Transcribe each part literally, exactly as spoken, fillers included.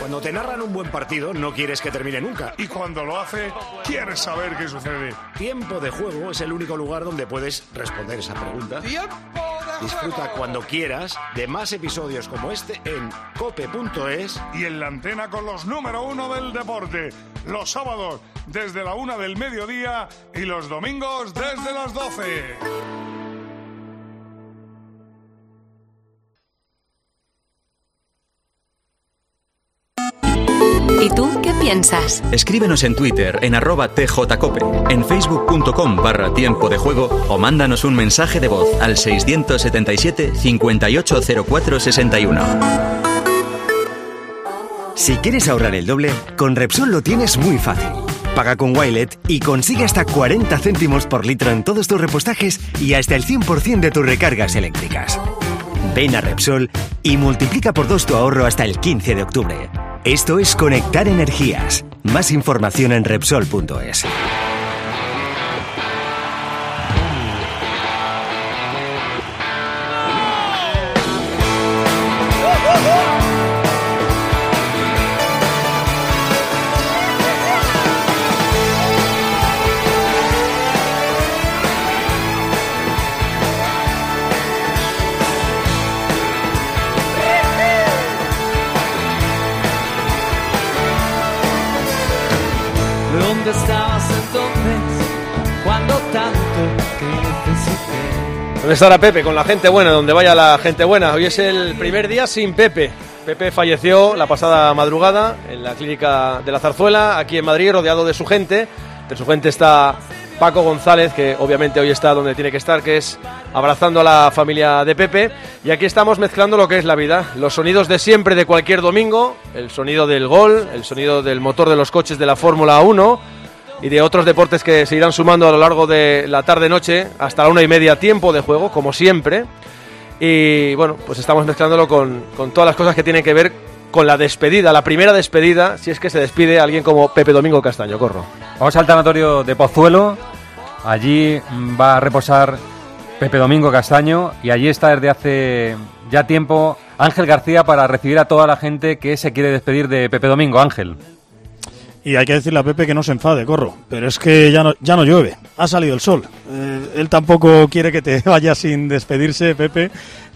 Cuando te narran un buen partido, no quieres que termine nunca. Y cuando lo hace, quieres saber qué sucede. Tiempo de Juego es el único lugar donde puedes responder esa pregunta. ¡Tiempo de Disfruta juego! cuando quieras de más episodios como este en cope punto es. Y en la antena con los número uno del deporte. Los sábados desde la una del mediodía y los domingos desde las doce. ¿Y tú qué piensas? Escríbenos en Twitter en arroba tjcope, en facebook.com barra tiempo de juego o mándanos un mensaje de voz al seiscientos setenta y siete, cincuenta y ocho cero cuatro sesenta y uno. Si quieres ahorrar el doble, con Repsol lo tienes muy fácil. Paga con Wilet y consigue hasta cuarenta céntimos por litro en todos tus repostajes y hasta el cien por ciento de tus recargas eléctricas. Ven a Repsol y multiplica por dos tu ahorro hasta el quince de octubre. Esto es Conectar Energías. Más información en Repsol punto es. ¿Dónde estabas entonces cuando tanto te necesité? ¿Dónde estará Pepe? Con la gente buena, donde vaya la gente buena. Hoy es el primer día sin Pepe. Pepe falleció la pasada madrugada en la clínica de la Zarzuela, aquí en Madrid, rodeado de su gente. De su gente está Paco González, que obviamente hoy está donde tiene que estar, que es abrazando a la familia de Pepe. Y aquí estamos mezclando lo que es la vida, los sonidos de siempre de cualquier domingo, el sonido del gol, el sonido del motor de los coches de la Fórmula uno y de otros deportes que se irán sumando a lo largo de la tarde-noche hasta la una y media, tiempo de juego, como siempre. Y bueno, pues estamos mezclándolo con, con todas las cosas que tienen que ver con la despedida, la primera despedida, si es que se despide alguien como Pepe Domingo Castaño. Corro. Vamos al tanatorio de Pozuelo. Allí va a reposar Pepe Domingo Castaño y allí está desde hace ya tiempo Ángel García para recibir a toda la gente que se quiere despedir de Pepe Domingo. Ángel. Y hay que decirle a Pepe que no se enfade, Corro, pero es que ya no, ya no llueve, ha salido el sol. Eh, él tampoco quiere que te vayas sin despedirse, Pepe,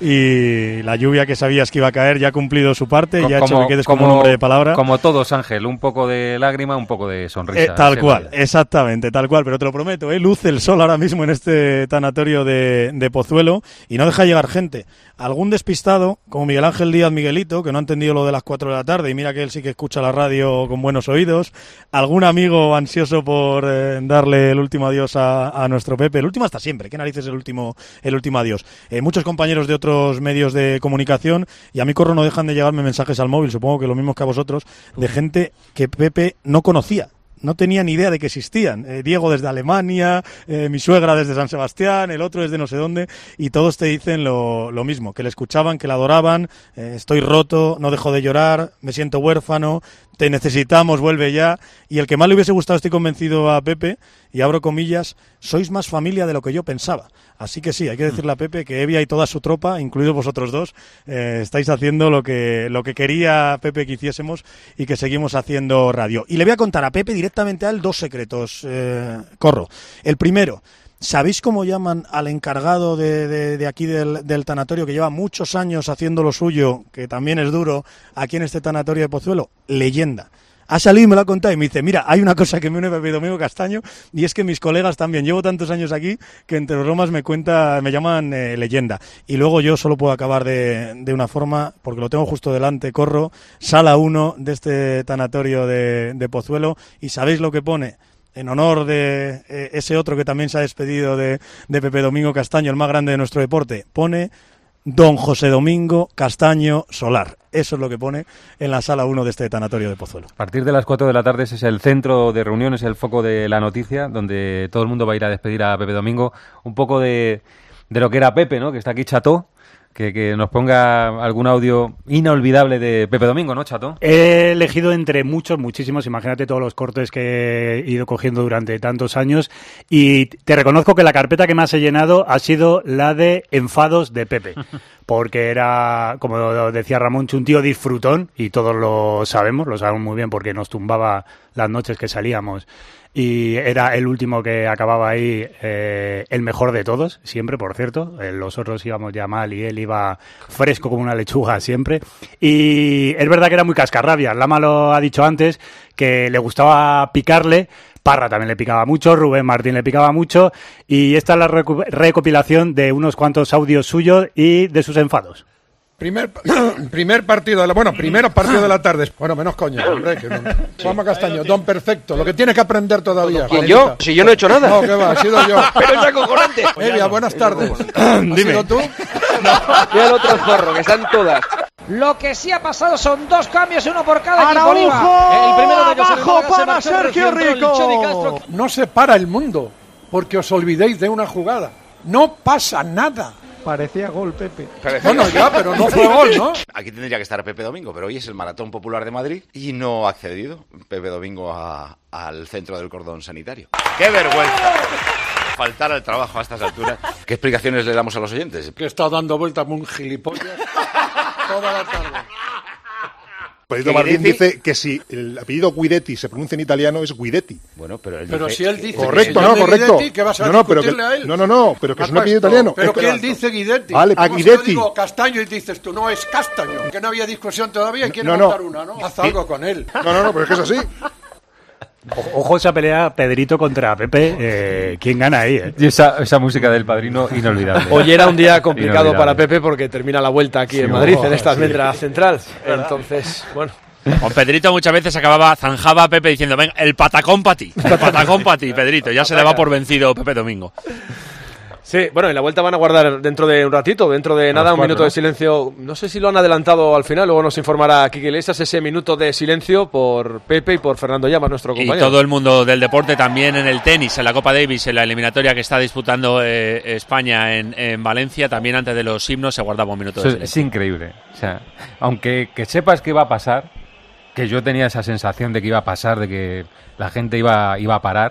y la lluvia que sabías que iba a caer ya ha cumplido su parte y ha hecho que quedes como, como un hombre de palabra. Como todos, Ángel, un poco de lágrima, un poco de sonrisa. Eh, tal cual, vaya. Exactamente, tal cual, pero te lo prometo, ¿eh? Luce el sol ahora mismo en este tanatorio de, de Pozuelo y no deja llegar gente. Algún despistado, como Miguel Ángel Díaz Miguelito, que no ha entendido lo de las cuatro de la tarde, y mira que él sí que escucha la radio con buenos oídos. Algún amigo ansioso por eh, darle el último adiós a, a nuestro Pepe. El último hasta siempre, ¿qué narices el último el último adiós? Eh, muchos compañeros de otros medios de comunicación, y a mí, Corro, no dejan de llegarme mensajes al móvil, supongo que lo mismo que a vosotros, de gente que Pepe no conocía. No tenía ni idea de que existían. Eh, Diego desde Alemania, eh, mi suegra desde San Sebastián, el otro desde no sé dónde, y todos te dicen lo, lo mismo, que le escuchaban, que le adoraban, eh, estoy roto, no dejo de llorar, me siento huérfano, te necesitamos, vuelve ya. Y el que más le hubiese gustado, estoy convencido, a Pepe, y abro comillas, sois más familia de lo que yo pensaba. Así que sí, hay que decirle a Pepe que Evia y toda su tropa, incluidos vosotros dos, eh, estáis haciendo lo que, lo que quería Pepe que hiciésemos y que seguimos haciendo radio. Y le voy a contar a Pepe directamente a él dos secretos, eh, Corro. El primero, ¿sabéis cómo llaman al encargado de, de, de aquí del, del tanatorio, que lleva muchos años haciendo lo suyo, que también es duro, aquí en este tanatorio de Pozuelo? Leyenda. Ha salido y me lo ha contado y me dice, mira, hay una cosa que me une a Pepe Domingo Castaño y es que mis colegas también, llevo tantos años aquí que entre bromas me cuenta, me llaman eh, leyenda. Y luego yo solo puedo acabar de, de una forma, porque lo tengo justo delante, Corro, sala uno de este tanatorio de, de Pozuelo, y ¿sabéis lo que pone? En honor de eh, ese otro que también se ha despedido de, de Pepe Domingo Castaño, el más grande de nuestro deporte, pone Don José Domingo Castaño Solar. Eso es lo que pone en la sala uno de este tanatorio de Pozuelo. A partir de las cuatro de la tarde ese es el centro de reuniones, el foco de la noticia, donde todo el mundo va a ir a despedir a Pepe Domingo. Un poco de, de lo que era Pepe, ¿no? Que está aquí Cható. Que, que nos ponga algún audio inolvidable de Pepe Domingo, ¿no, Chato? He elegido entre muchos, muchísimos, imagínate todos los cortes que he ido cogiendo durante tantos años, y te reconozco que la carpeta que más he llenado ha sido la de enfados de Pepe. porque era, como decía Ramón, un tío disfrutón, y todos lo sabemos, lo sabemos muy bien porque nos tumbaba las noches que salíamos. Y era el último que acababa ahí, eh, el mejor de todos, siempre, por cierto. Eh, los otros íbamos ya mal y él iba fresco como una lechuga siempre. Y es verdad que era muy cascarrabias. Lama lo ha dicho antes, que le gustaba picarle. Parra también le picaba mucho, Rubén Martín le picaba mucho. Y esta es la recu- recopilación de unos cuantos audios suyos y de sus enfados. Primer, primer partido de la, bueno, primero partido de la tarde. Bueno, menos coño, hombre, que no. Juanma Castaño, don perfecto, lo que tienes que aprender todavía. ¿Quién, yo? Si yo no he hecho nada. No, que va, he sido yo. Pero es acojonante. Evia, buenas tardes. ¿Has Dime. sido tú? Y el otro zorro, que están todas. Lo que sí ha pasado son dos cambios, uno por cada equipo. ¡Araujo! El primero de ellos ¡Abajo se para marchó, Sergio recién entró el Chedi Rico! Castro. No se para el mundo porque os olvidéis de una jugada. No pasa nada. Parecía gol, Pepe. Bueno, ya, pero no fue gol, ¿no? Aquí tendría que estar Pepe Domingo, pero hoy es el Maratón Popular de Madrid y no ha accedido Pepe Domingo a- al centro del cordón sanitario. ¡Qué vergüenza! Faltar al trabajo a estas alturas. ¿Qué explicaciones le damos a los oyentes? Que he estado dando vueltas como un gilipollas toda la tarde. Pedro Martín dice que si el apellido Guidetti se pronuncia en italiano es Guidetti. Bueno, pero él Pero dice... si él dice Correcto, que no, se llame correcto. Guidetti, ¿qué vas a No, no, pero que, discutirle a él? no, no, no, pero que es un apellido Apuesto. italiano. Pero Es que él dice Guidetti. Vale, a Como si yo Guidetti. digo Castaño y dices tú, no, es Castaño. Que no había discusión todavía y quiere No, no. montar una, ¿no? Haz algo con él. No, no, no, pero es que es así. O- Ojo esa pelea Pedrito contra Pepe. Eh, ¿Quién gana ahí? Eh? Y esa, esa música del Padrino, inolvidable. Hoy era un día complicado Inolvidable. para Pepe porque termina la vuelta aquí Sí, en Madrid, oh, en esta sí. almendra central. Entonces, bueno... Con Pedrito muchas veces acababa, zanjaba a Pepe diciendo, venga, el patacón para ti, el patacón para ti, Pedrito, ya se le va por vencido Pepe Domingo. Sí, bueno, en la vuelta van a guardar dentro de un ratito, dentro de nada, un cuatro, minuto ¿no? de silencio. No sé si lo han adelantado al final, luego nos informará Kiki Iglesias, ese minuto de silencio por Pepe y por Fernando Llamas, nuestro Y compañero. todo el mundo del deporte también en el tenis, en la Copa Davis, en la eliminatoria que está disputando eh, España en, en Valencia, también antes de los himnos se guardaba un minuto Eso de es, es silencio. increíble. O sea, aunque que sepas que iba a pasar, que yo tenía esa sensación de que iba a pasar, de que la gente iba, iba a parar,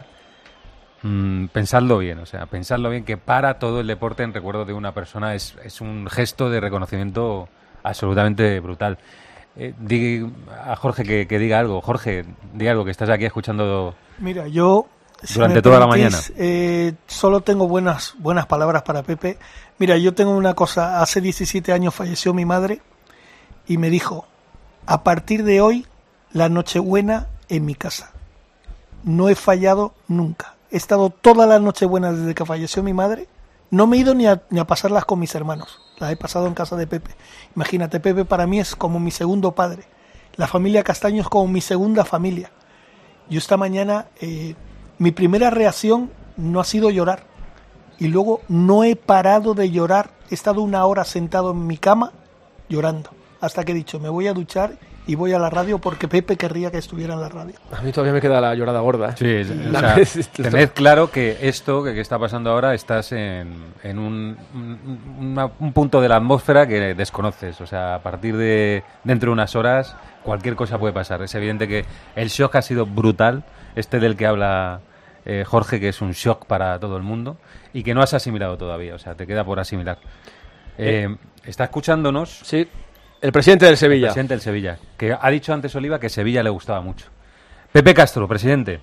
mmm, pensadlo bien, o sea, pensadlo bien, que para todo el deporte en recuerdo de una persona es, es un gesto de reconocimiento absolutamente brutal. Eh, di a Jorge que, que diga algo. Jorge, diga algo, que estás aquí escuchando Mira, yo si durante me toda la permitís, mañana. eh, solo tengo buenas buenas palabras para Pepe. Mira, yo tengo una cosa. Hace diecisiete años falleció mi madre y me dijo, a partir de hoy, la Nochebuena en mi casa. No he fallado nunca. He estado todas las Nochebuenas desde que falleció mi madre. No me he ido ni a, ni a pasarlas con mis hermanos. Las he pasado en casa de Pepe. Imagínate, Pepe para mí es como mi segundo padre. La familia Castaño es como mi segunda familia. Yo esta mañana, eh, mi primera reacción no ha sido llorar. Y luego no he parado de llorar. He estado una hora sentado en mi cama llorando. Hasta que he dicho, me voy a duchar y voy a la radio porque Pepe querría que estuviera en la radio. A mí todavía me queda la llorada gorda. ¿eh? Sí, es- o La- sea, tened claro que esto que, que está pasando ahora estás en, en un, un, una- un punto de la atmósfera que desconoces. O sea, a partir de dentro de unas horas cualquier cosa puede pasar. Es evidente que el shock ha sido brutal, este del que habla eh, Jorge, que es un shock para todo el mundo y que no has asimilado todavía. O sea, te queda por asimilar. Eh, ¿Está escuchándonos? Sí. El presidente del Sevilla. El presidente del Sevilla, que ha dicho antes Oliva que Sevilla le gustaba mucho. Pepe Castro, presidente.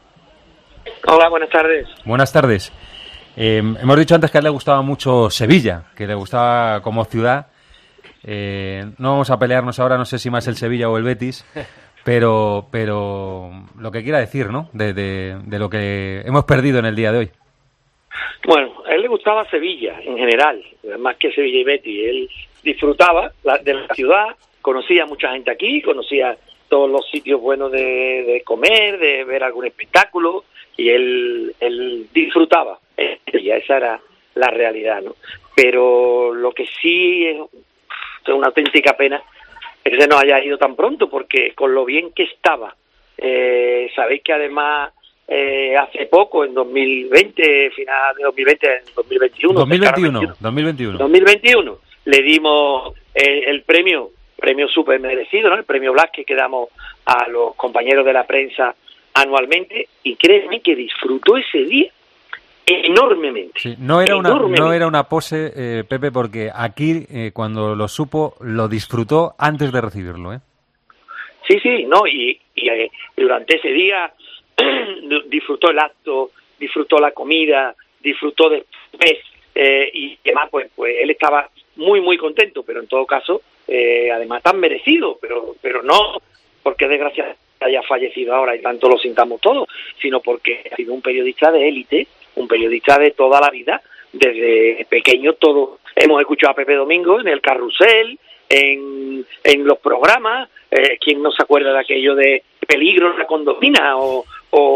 Hola, buenas tardes. Buenas tardes. Eh, hemos dicho antes que a él le gustaba mucho Sevilla, que le gustaba como ciudad. Eh, no vamos a pelearnos ahora, no sé si más el Sevilla o el Betis, pero, pero lo que quiera decir, ¿no? De, de, de lo que hemos perdido en el día de hoy. Bueno, a él le gustaba Sevilla en general, más que Sevilla y Betis. Él disfrutaba la, de la ciudad, conocía a mucha gente aquí, conocía todos los sitios buenos de, de comer, de ver algún espectáculo, y él, él disfrutaba. Y esa era la realidad, ¿no? Pero lo que sí es, es una auténtica pena es que se nos haya ido tan pronto, porque con lo bien que estaba, eh, sabéis que además eh, hace poco, en dos mil veinte, final de dos mil veinte, en dos mil veintiuno, dos mil veintiuno, dos mil veintiuno. dos mil veintiuno le dimos el, el premio, premio súper merecido, ¿no? El premio Blasque que damos a los compañeros de la prensa anualmente, y créeme que disfrutó ese día enormemente. Sí, no era una enormemente. no era una pose, eh, Pepe, porque aquí eh, cuando lo supo lo disfrutó antes de recibirlo, ¿eh? Sí, sí, no, y, y eh, durante ese día disfrutó el acto, disfrutó la comida, disfrutó después, eh, y además pues, pues él estaba muy, muy contento, pero en todo caso, eh, además tan merecido, pero, pero no porque desgraciadamente haya fallecido ahora y tanto lo sintamos todos, sino porque ha sido un periodista de élite, un periodista de toda la vida, desde pequeño todos hemos escuchado a Pepe Domingo en el carrusel, en, en los programas, eh, ¿quién no se acuerda de aquello de peligro en la condomina o,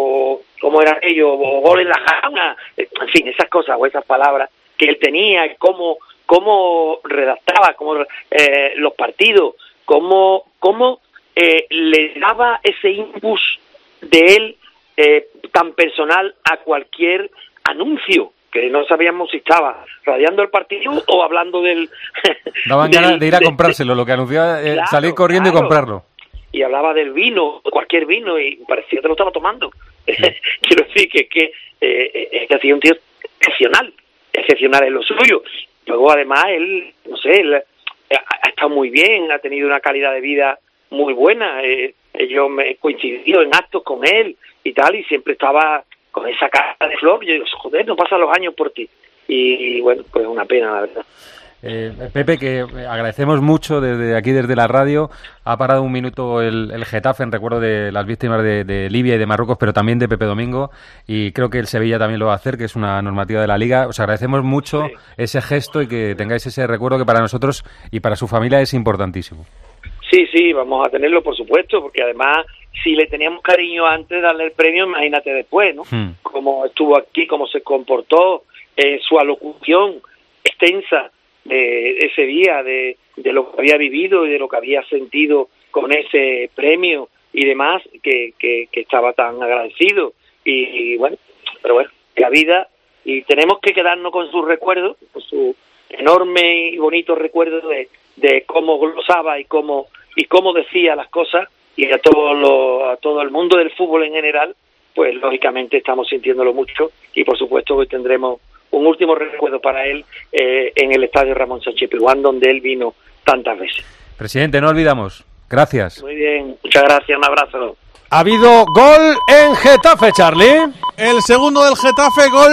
o cómo era aquello, o gol en la jaula, en fin, esas cosas o esas palabras que él tenía, cómo, cómo redactaba cómo, eh, los partidos, cómo, cómo eh, le daba ese impulso de él eh, tan personal a cualquier anuncio, que no sabíamos si estaba radiando el partido o hablando del... Daban del, ganas de ir a de, comprárselo, lo que anunciaba, eh, claro, salir corriendo claro. y comprarlo. Y hablaba del vino, cualquier vino, y parecía que lo estaba tomando. Sí. Quiero decir que, que, eh, es que ha sido un tío excepcional, excepcional en lo suyo. Luego, además, él, no sé, él ha, ha estado muy bien, ha tenido una calidad de vida muy buena. Eh, yo me he coincidido en actos con él y tal, y siempre estaba con esa cara de flor. Yo digo, joder, no pasan los años por ti. Y, y bueno, pues una pena, la verdad. Eh, Pepe, que agradecemos mucho desde aquí, desde la radio. Ha parado un minuto el, el Getafe en recuerdo de las víctimas de, de Libia y de Marruecos, pero también de Pepe Domingo, y creo que el Sevilla también lo va a hacer, que es una normativa de la Liga. Os agradecemos mucho sí. ese gesto y que tengáis ese recuerdo que para nosotros y para su familia es importantísimo. Sí, sí, vamos a tenerlo, por supuesto, porque además, si le teníamos cariño antes de darle el premio, imagínate después, ¿no? Hmm. Cómo estuvo aquí, cómo se comportó, eh, su alocución extensa de ese día, de, de lo que había vivido y de lo que había sentido con ese premio y demás, que, que, que estaba tan agradecido. Y, y bueno, pero bueno, la vida, y tenemos que quedarnos con sus recuerdos, con su enorme y bonito recuerdo de, de cómo glosaba y cómo, y cómo decía las cosas, y a todo, lo, a todo el mundo del fútbol en general, pues lógicamente estamos sintiéndolo mucho, y por supuesto que tendremos un último recuerdo para él eh, en el estadio Ramón Sánchez Pizjuán, donde él vino tantas veces. Presidente, no olvidamos. Gracias. Muy bien, muchas gracias, un abrazo. Ha habido gol en Getafe, Charlie. El segundo del Getafe, gol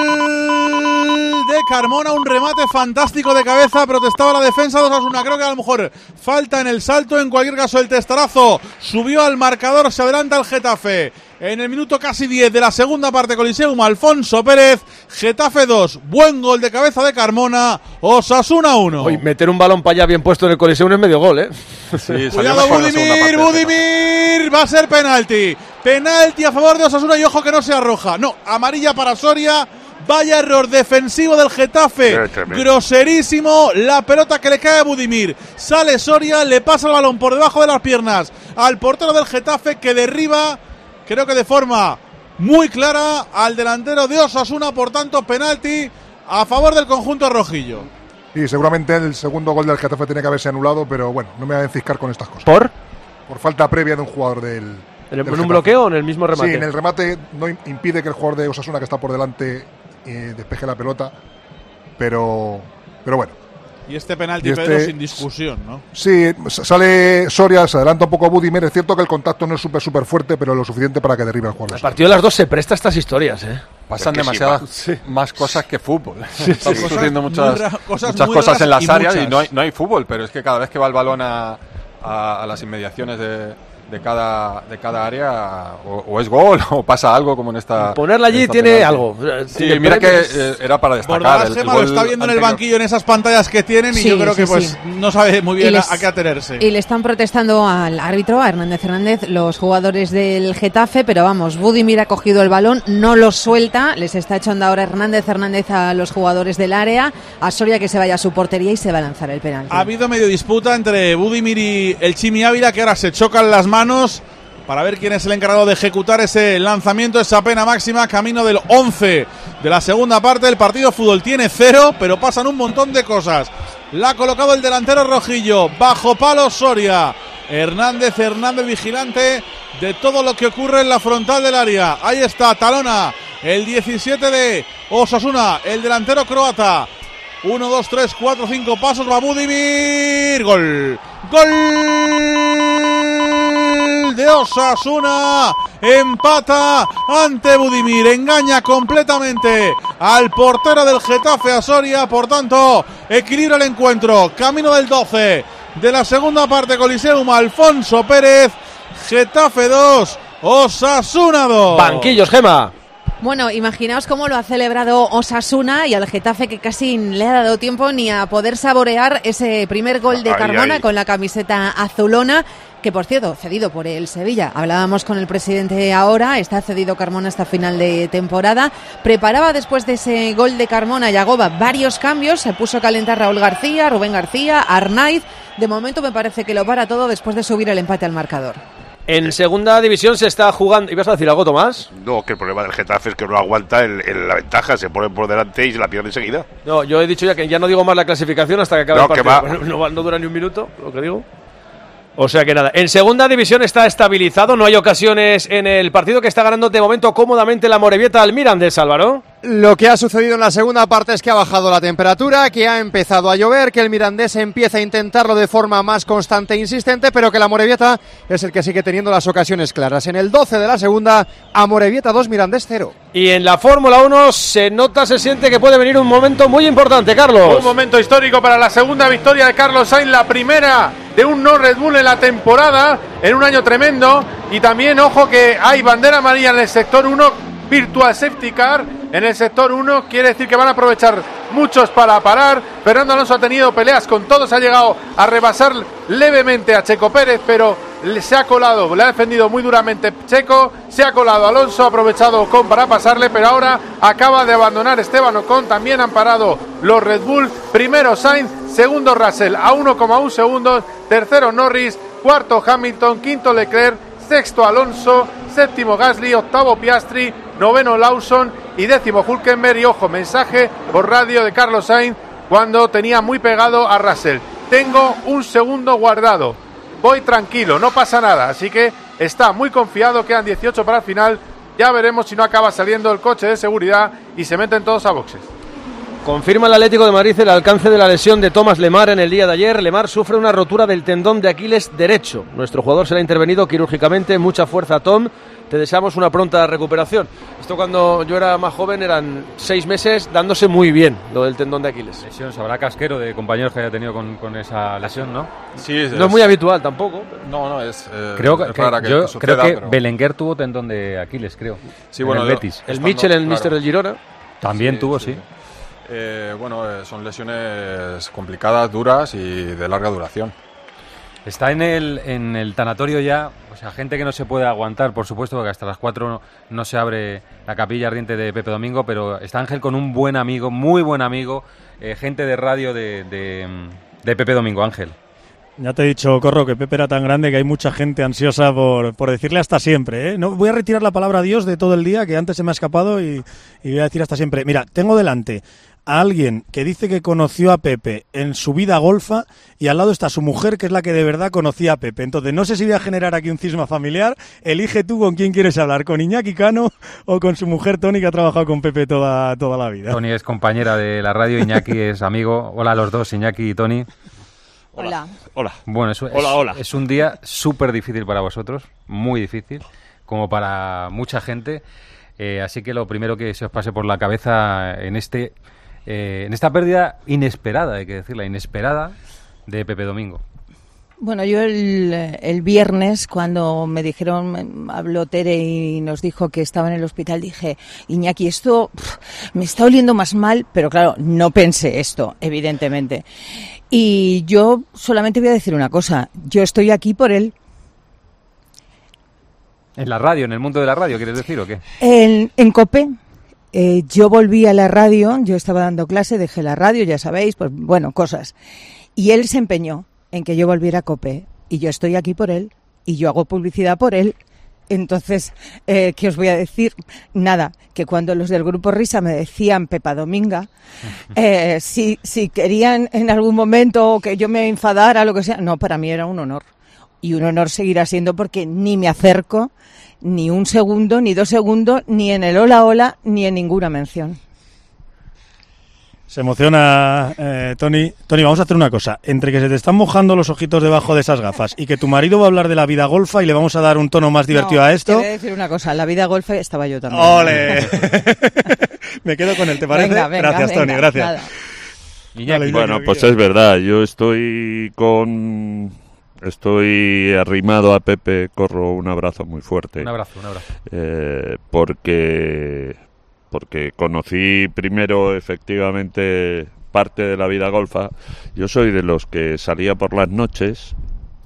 de Carmona, un remate fantástico de cabeza, protestaba la defensa de Osasuna, creo que a lo mejor falta en el salto, en cualquier caso el testarazo subió al marcador, se adelanta el Getafe. En el minuto casi diez de la segunda parte, Coliseum, Alfonso Pérez, Getafe dos, buen gol de cabeza de Carmona, Osasuna uno. Hoy meter un balón para allá bien puesto en el Coliseum es medio gol, ¿eh? Sí, cuidado, Budimir, Budimir, va a ser penalti, penalti a favor de Osasuna y ojo que no sea roja, no, amarilla para Soria. Vaya error defensivo del Getafe, groserísimo, la pelota que le cae a Budimir, sale Soria, le pasa el balón por debajo de las piernas al portero del Getafe, que derriba, creo que de forma muy clara, al delantero de Osasuna. Por tanto, penalti a favor del conjunto rojillo. Y seguramente el segundo gol del Getafe tiene que haberse anulado, pero bueno, no me voy a enciscar con estas cosas. ¿Por? Por falta previa de un jugador del... ¿En, el, ¿en un bloqueo o en el mismo remate? Sí, en el remate no impide que el jugador de Osasuna que está por delante eh, despeje la pelota, pero, pero bueno. Y este penalti, este, Pedro, sin discusión, ¿no? Sí, sale Soria, se adelanta un poco a Budimir. Es cierto que el contacto no es súper, súper fuerte, pero lo suficiente para que derribe al jugador. El partido de las dos se presta a estas historias, ¿eh? Pasan demasiadas sí, más cosas que fútbol. Sí, Estamos sí. sufriendo muchas, ra- cosas, muchas cosas en las y áreas muchas. y no hay, no hay fútbol, pero es que cada vez que va el balón a, a, a las inmediaciones de, de, cada, de cada área, o, o es gol o pasa algo como en esta... Ponerla allí esta tiene penalti. algo. Sí, mira que eh, era para destacar. Bordalás El, el Gema gol lo está viendo en el anterior. banquillo en esas pantallas que tienen y Sí, yo creo sí, que pues sí. no sabe muy bien les, a, a qué atenerse. Y le están protestando al árbitro, a Hernández Hernández, los jugadores del Getafe, pero vamos, Budimir ha cogido el balón, no lo suelta, les está echando ahora Hernández Hernández a los jugadores del área, a Soria que se vaya a su portería y se va a lanzar el penalti. Ha habido medio disputa entre Budimir y el Chimi Ávila, que ahora se chocan las manos para ver quién es el encargado de ejecutar ese lanzamiento, esa pena máxima, camino del once de la segunda parte. El partido fútbol tiene cero, pero pasan un montón de cosas. La ha colocado el delantero rojillo, bajo palo Soria. Hernández, Hernández vigilante de todo lo que ocurre en la frontal del área. Ahí está, talona el diecisiete de Osasuna, el delantero croata. Uno, dos, tres, cuatro, cinco pasos, va Budimir. Gol. Gol de Osasuna. Empata ante Budimir. Engaña completamente al portero del Getafe, a Soria. Por tanto, equilibra el encuentro. Camino del doce de la segunda parte, Coliseum. Alfonso Pérez. Getafe dos, Osasuna dos. Banquillos, Gema. Bueno, imaginaos cómo lo ha celebrado Osasuna y al Getafe, que casi le ha dado tiempo ni a poder saborear ese primer gol de Ay, Carmona ay. con la camiseta azulona, que por cierto, cedido por el Sevilla. Hablábamos con el presidente ahora, está cedido Carmona hasta final de temporada. Preparaba después de ese gol de Carmona Yagoba varios cambios, se puso a calentar Raúl García, Rubén García, Arnaiz. De momento me parece que lo para todo después de subir el empate al marcador. En segunda división se está jugando. ¿Ibas a decir algo, Tomás? No, que el problema del Getafe es que no aguanta el, el- la ventaja, se pone por delante y se la pierde enseguida. No, yo he dicho ya que ya no digo más la clasificación hasta que acabe No, el que partido. va. No, va- no dura ni un minuto, lo que digo. O sea que nada, en segunda división está estabilizado, no hay ocasiones en el partido, que está ganando de momento cómodamente la Morevieta al Mirandés, Álvaro. Lo que ha sucedido en la segunda parte es que ha bajado la temperatura, que ha empezado a llover, que el Mirandés empieza a intentarlo de forma más constante e insistente, pero que la Morevieta es el que sigue teniendo las ocasiones claras. En el doce de la segunda, a Morevieta dos, Mirandés cero. Y en la Fórmula uno se nota, se siente que puede venir un momento muy importante, Carlos. Un momento histórico para la segunda victoria de Carlos Sainz, la primera de un no Red Bull en la temporada, en un año tremendo. Y también, ojo, que hay bandera amarilla en el sector uno, Virtual Safety Car en el sector uno, quiere decir que van a aprovechar muchos para parar. Fernando Alonso ha tenido peleas con todos, ha llegado a rebasar levemente a Checo Pérez, pero le- se ha colado, le ha defendido muy duramente Checo, se ha colado Alonso, ha aprovechado Ocon para pasarle, pero ahora acaba de abandonar Esteban Ocon. También han parado los Red Bull, primero Sainz, segundo Russell a uno coma uno segundos, tercero Norris, cuarto Hamilton, quinto Leclerc, sexto Alonso, séptimo Gasly, octavo Piastri, noveno Lawson y décimo Hülkenberg. Y ojo, mensaje por radio de Carlos Sainz cuando tenía muy pegado a Russell: tengo un segundo guardado, voy tranquilo, no pasa nada. Así que está muy confiado, quedan dieciocho para el final, ya veremos si no acaba saliendo el coche de seguridad y se meten todos a boxes. Confirma el Atlético de Madrid el alcance de la lesión de Thomas Lemar en el día de ayer. Lemar sufre una rotura del tendón de Aquiles derecho. Nuestro jugador será intervenido quirúrgicamente. Mucha fuerza, Tom. Te deseamos una pronta recuperación. Esto, cuando yo era más joven, eran seis meses dándose muy bien lo del tendón de Aquiles. Lesión, sabrá Casquero de compañeros que haya tenido con, con esa lesión, ¿no? Sí, es, No es muy habitual tampoco. No, no, es, eh, Creo que, es rara que, yo que suceda, creo que pero- Belenguer tuvo tendón de Aquiles, creo. Sí, en bueno, el yo- Betis. El Estando- Mitchell, el claro. míster del Girona. También Sí, tuvo, sí. sí. Eh, bueno, eh, son lesiones complicadas, duras y de larga duración. Está en el, en el tanatorio ya, o sea, gente que no se puede aguantar, por supuesto, porque hasta las cuatro no, no se abre la capilla ardiente de Pepe Domingo, pero está Ángel con un buen amigo, muy buen amigo, eh, gente de radio de, de, de Pepe Domingo. Ángel. Ya te he dicho, Corro, que Pepe era tan grande que hay mucha gente ansiosa por, por decirle hasta siempre, ¿eh? No, voy a retirar la palabra Dios de todo el día, que antes se me ha escapado, y, y voy a decir hasta siempre. Mira, tengo delante a alguien que dice que conoció a Pepe en su vida golfa, y al lado está su mujer, que es la que de verdad conocía a Pepe. Entonces, no sé si voy a generar aquí un cisma familiar. Elige tú con quién quieres hablar, con Iñaki Cano o con su mujer Tony, que ha trabajado con Pepe toda, toda la vida. Tony es compañera de la radio, Iñaki es amigo. Hola a los dos, Iñaki y Tony. Hola. Hola. Bueno, es, es- Hola, hola. es un día súper difícil para vosotros, muy difícil, como para mucha gente. Eh, así que lo primero que se os pase por la cabeza en este eh, en esta pérdida inesperada, hay que decirla, inesperada, de Pepe Domingo. Bueno, yo el, el viernes, cuando me dijeron, me habló Tere y nos dijo que estaba en el hospital, dije, Iñaki, esto pff, me está oliendo más mal, pero claro, no pensé esto, evidentemente. Y yo solamente voy a decir una cosa, yo estoy aquí por él. ¿En la radio, en el mundo de la radio, quieres decir, o qué? En, en COPE, eh, yo volví a la radio, yo estaba dando clase, dejé la radio, ya sabéis, pues bueno, cosas. Y él se empeñó en que yo volviera a COPE, y yo estoy aquí por él, y yo hago publicidad por él. Entonces, eh, ¿qué os voy a decir? Nada, que cuando los del Grupo Risa me decían Pepa Dominga, eh, si, si querían en algún momento que yo me enfadara, lo que sea, no, para mí era un honor. Y un honor seguirá siendo, porque ni me acerco ni un segundo, ni dos segundos, ni en el hola hola, ni en ninguna mención. Se emociona eh, Tony. Tony, vamos a hacer una cosa. Entre que se te están mojando los ojitos debajo de esas gafas y que tu marido va a hablar de la vida golfa y le vamos a dar un tono más divertido no, a esto... Te voy a decir una cosa. La vida golfa estaba yo también. ¡Ole! Me quedo con él, ¿te parece? Venga, venga, gracias, venga, Tony, gracias. nada. Vale, bueno, pues es verdad. Yo estoy con... Estoy arrimado a Pepe. Corro, un abrazo muy fuerte. Un abrazo, un abrazo. Eh, porque... Porque conocí primero, efectivamente, parte de la vida golfa. Yo soy de los que salía por las noches,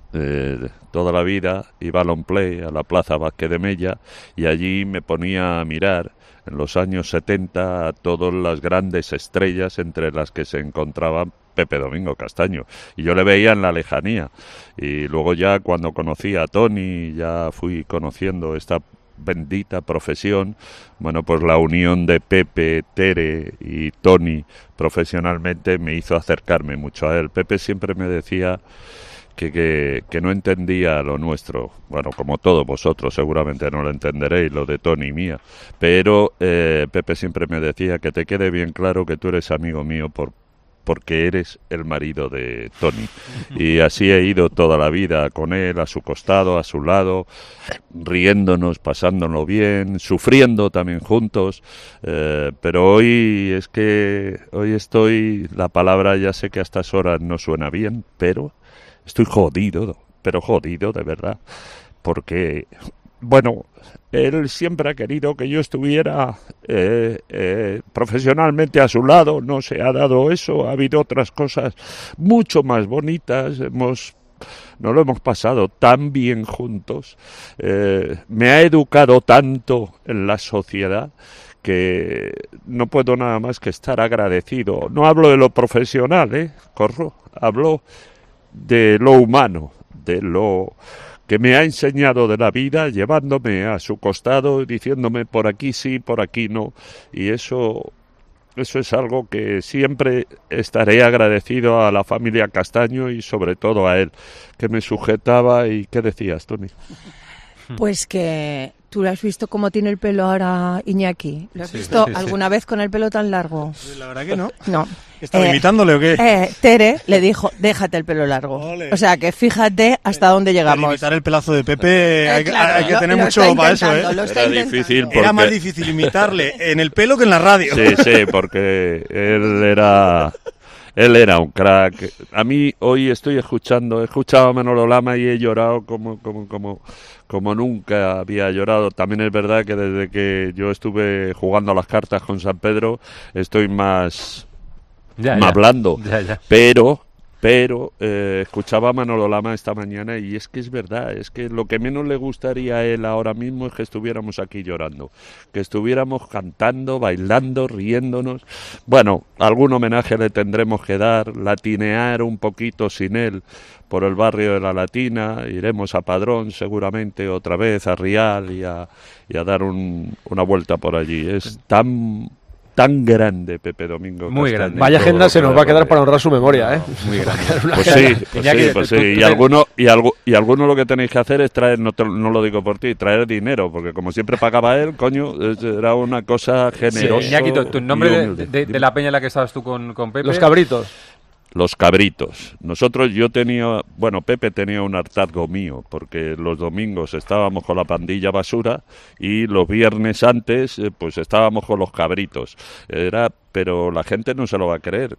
eh, toda la vida, iba a Long Play, a la Plaza Vázquez de Mella, y allí me ponía a mirar, en los años setenta, a todas las grandes estrellas entre las que se encontraban Pepe Domingo Castaño. Y yo le veía en la lejanía. Y luego ya cuando conocí a Tony, ya fui conociendo esta bendita profesión, bueno, pues la unión de Pepe, Tere y Tony profesionalmente me hizo acercarme mucho a él. Pepe siempre me decía que, que, que no entendía lo nuestro, bueno, como todos vosotros seguramente no lo entenderéis, lo de Tony y mía, pero eh, Pepe siempre me decía que te quede bien claro que tú eres amigo mío por porque eres el marido de Tony. Y así he ido toda la vida con él, a su costado, a su lado, riéndonos, pasándolo bien, sufriendo también juntos. Eh, pero hoy es que, hoy estoy, la palabra ya sé que a estas horas no suena bien, pero estoy jodido, pero jodido de verdad. Porque, bueno, él siempre ha querido que yo estuviera eh, eh, profesionalmente a su lado, no se ha dado eso, ha habido otras cosas mucho más bonitas, hemos, nos lo hemos pasado tan bien juntos, eh, me ha educado tanto en la sociedad que no puedo nada más que estar agradecido. No hablo de lo profesional, ¿eh? Corro, hablo de lo humano, de lo que me ha enseñado de la vida, llevándome a su costado, diciéndome por aquí sí, por aquí no, y eso, eso es algo que siempre estaré agradecido a la familia Castaño y sobre todo a él, que me sujetaba. ¿Y qué decías, Tony? Pues que tú lo has visto cómo tiene el pelo ahora Iñaki. ¿Lo has sí, visto sí, alguna sí. vez con el pelo tan largo? La verdad que no. No. ¿Estaba eh, imitándole o qué? Eh, Tere le dijo, déjate el pelo largo. Ole. O sea, que fíjate hasta dónde llegamos. Para imitar el pelazo de Pepe eh, hay, claro, hay que lo, tener lo mucho para eso, ¿eh? Era difícil porque... Era más difícil imitarle en el pelo que en la radio. Sí, sí, porque él era... Él era un crack. A mí hoy estoy escuchando, he escuchado a Manolo Lama y he llorado como, como, como, como nunca había llorado. También es verdad que desde que yo estuve jugando a las cartas con San Pedro estoy más, ya, más ya. blando. Ya, ya. Pero... Pero eh, escuchaba a Manolo Lama esta mañana y es que es verdad, es que lo que menos le gustaría a él ahora mismo es que estuviéramos aquí llorando, que estuviéramos cantando, bailando, riéndonos. Bueno, algún homenaje le tendremos que dar, latinear un poquito sin él por el barrio de la Latina, iremos a Padrón seguramente otra vez, a Rial y a, y a dar un, una vuelta por allí. Es tan... tan grande Pepe Domingo muy Castaño. Grande. Vaya agenda se nos va a quedar para honrar su memoria, ¿eh? Muy grande. Pues sí, pues sí, pues sí. Y alguno, y, algo, y alguno lo que tenéis que hacer es traer, no, te, no lo digo por ti, traer dinero, porque como siempre pagaba él, coño, era una cosa generosa. Sí, Iñaki, tu nombre de, de, de la peña en la que estabas tú con, con Pepe. Los Cabritos. Los Cabritos. Nosotros, yo tenía, bueno, Pepe tenía un hartazgo mío, porque los domingos estábamos con la pandilla basura y los viernes antes, eh, pues estábamos con los Cabritos. Era, pero la gente no se lo va a creer.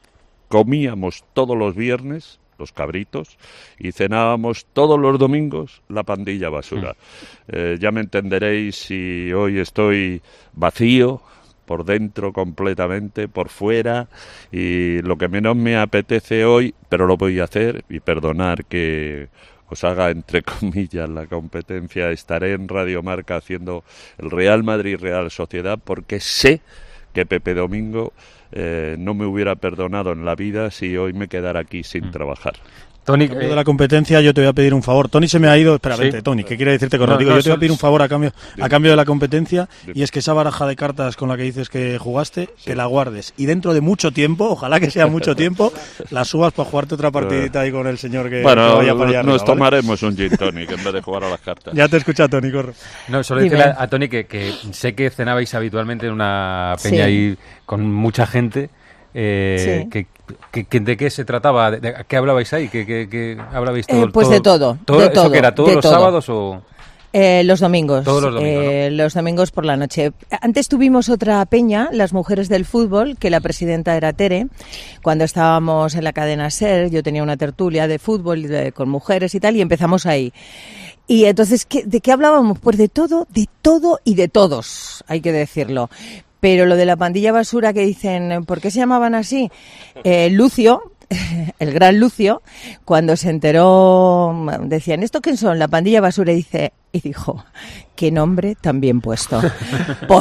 Comíamos todos los viernes los Cabritos y cenábamos todos los domingos la pandilla basura. Eh, ya me entenderéis si hoy estoy vacío por dentro completamente, por fuera, y lo que menos me apetece hoy, pero lo voy a hacer, y perdonar que os haga entre comillas la competencia, estaré en Radio Marca haciendo el Real Madrid Real Sociedad, porque sé que Pepe Domingo eh, no me hubiera perdonado en la vida si hoy me quedara aquí sin mm. trabajar. Tony, eh, de la competencia, yo te voy a pedir un favor. Tony se me ha ido. Espera, ¿sí? Vente, Tony, ¿qué quiere decirte con no, digo? No, yo te voy a pedir un favor a cambio, a cambio de la competencia, y es que esa baraja de cartas con la que dices que jugaste, sí. que la guardes. Y dentro de mucho tiempo, ojalá que sea mucho tiempo, la subas para jugarte otra partidita ahí con el señor que, bueno, que vaya para allá. Nos arriba, tomaremos ¿vale? un gin tonic en vez de jugar a las cartas. Ya te escucha, Tony, corre. No, solo decirle a, a Tony que, que sé que cenabais habitualmente en una peña sí. ahí con mucha gente. Eh, Sí. que, que- que- ¿De qué se trataba? ¿De, de- ¿Qué hablabais ahí? ¿Qué, qué- qué hablabais todo? Eh, pues de todo, de ¿Eso todo, que era todos de los todo. sábados o...? Eh, los domingos. Todos los domingos, eh, los domingos por la noche. Antes tuvimos otra peña, las mujeres del fútbol, que la presidenta era Tere. Cuando estábamos en la cadena SER, yo tenía una tertulia de fútbol de- con mujeres y tal, y empezamos ahí. Y entonces, ¿qué- ¿de qué hablábamos? Pues de todo, de todo y de todos, hay que decirlo. Pero lo de la pandilla basura que dicen, ¿por qué se llamaban así? Eh, Lucio, el gran Lucio, cuando se enteró, decían, ¿esto quién son? La pandilla basura, y dice, y dijo, qué nombre tan bien puesto. Por-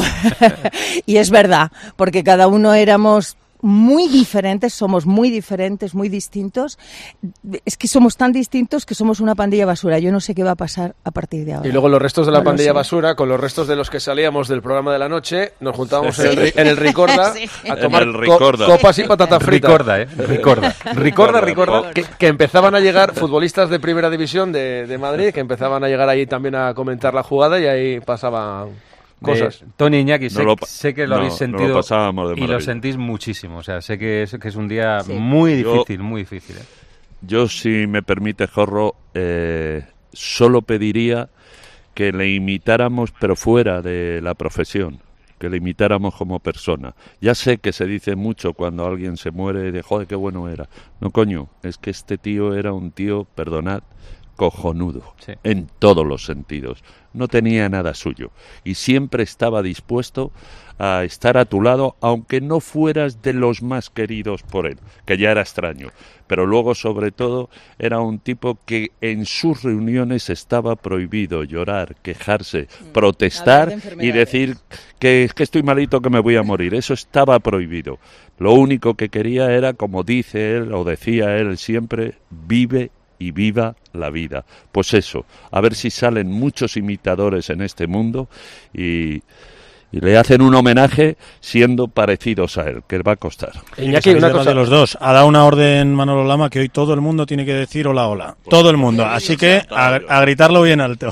y es verdad, porque cada uno éramos muy diferentes, somos muy diferentes, muy distintos. Es que somos tan distintos que somos una pandilla basura. Yo no sé qué va a pasar a partir de ahora. Y luego los restos de la No lo pandilla sé. basura, con los restos de los que salíamos del programa de la noche, nos juntábamos Sí. en, el, ri- en el Ricorda Sí. a tomar En el co- Ricorda. copas y patatas fritas. Ricorda, ¿eh? Ricorda. Ricorda, Ricorda. Que, que empezaban a llegar futbolistas de primera división de, de Madrid, que empezaban a llegar ahí también a comentar la jugada y ahí pasaban cosas. Eh, Tony Iñaki, sé, No lo pa- sé que lo no, habéis no sentido lo pasábamos de y lo maravilla. sentís muchísimo. O sea, sé que es, que es un día Sí. muy Yo- difícil, muy difícil. ¿eh? Yo, si me permite, Jorro, eh, solo pediría que le imitáramos, pero fuera de la profesión, que le imitáramos como persona. Ya sé que se dice mucho cuando alguien se muere de, joder, qué bueno era. No, coño, es que este tío era un tío, perdonad, cojonudo, Sí. en todos los sentidos. No tenía nada suyo y siempre estaba dispuesto a estar a tu lado, aunque no fueras de los más queridos por él, que ya era extraño. Pero luego, sobre todo, era un tipo que en sus reuniones estaba prohibido llorar, quejarse, protestar Hablar de y enfermedades. decir que, que estoy malito, que me voy a morir. Eso estaba prohibido. Lo único que quería era, como dice él o decía él siempre, vive y viva la vida. Pues eso, a ver si salen muchos imitadores en este mundo y, y le hacen un homenaje siendo parecidos a él, que va a costar. Iñaki, Sabéis una de lo cosa. de los dos. Ha dado una orden Manolo Lama que hoy todo el mundo tiene que decir hola, hola. Todo el mundo. Así que a, a gritarlo bien alto.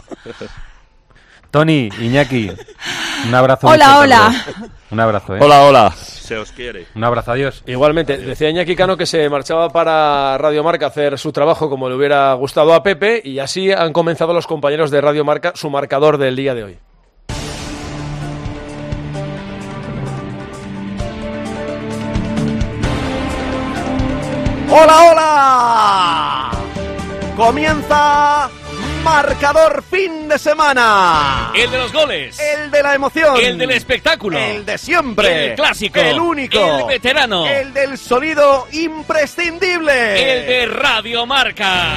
Tony, Iñaki, un abrazo. Hola, muy hola. fuerte. Un abrazo, ¿eh? Hola, hola. Se os quiere. Un abrazo, adiós. Igualmente, decía Iñaki Cano que se marchaba para Radio Marca a hacer su trabajo como le hubiera gustado a Pepe, y así han comenzado los compañeros de Radio Marca su marcador del día de hoy. ¡Hola, hola! Comienza marcador fin de semana. El de los goles. El de la emoción. El del espectáculo. El de siempre. El clásico. El único. El veterano. El del sonido imprescindible. El de Radio Marca.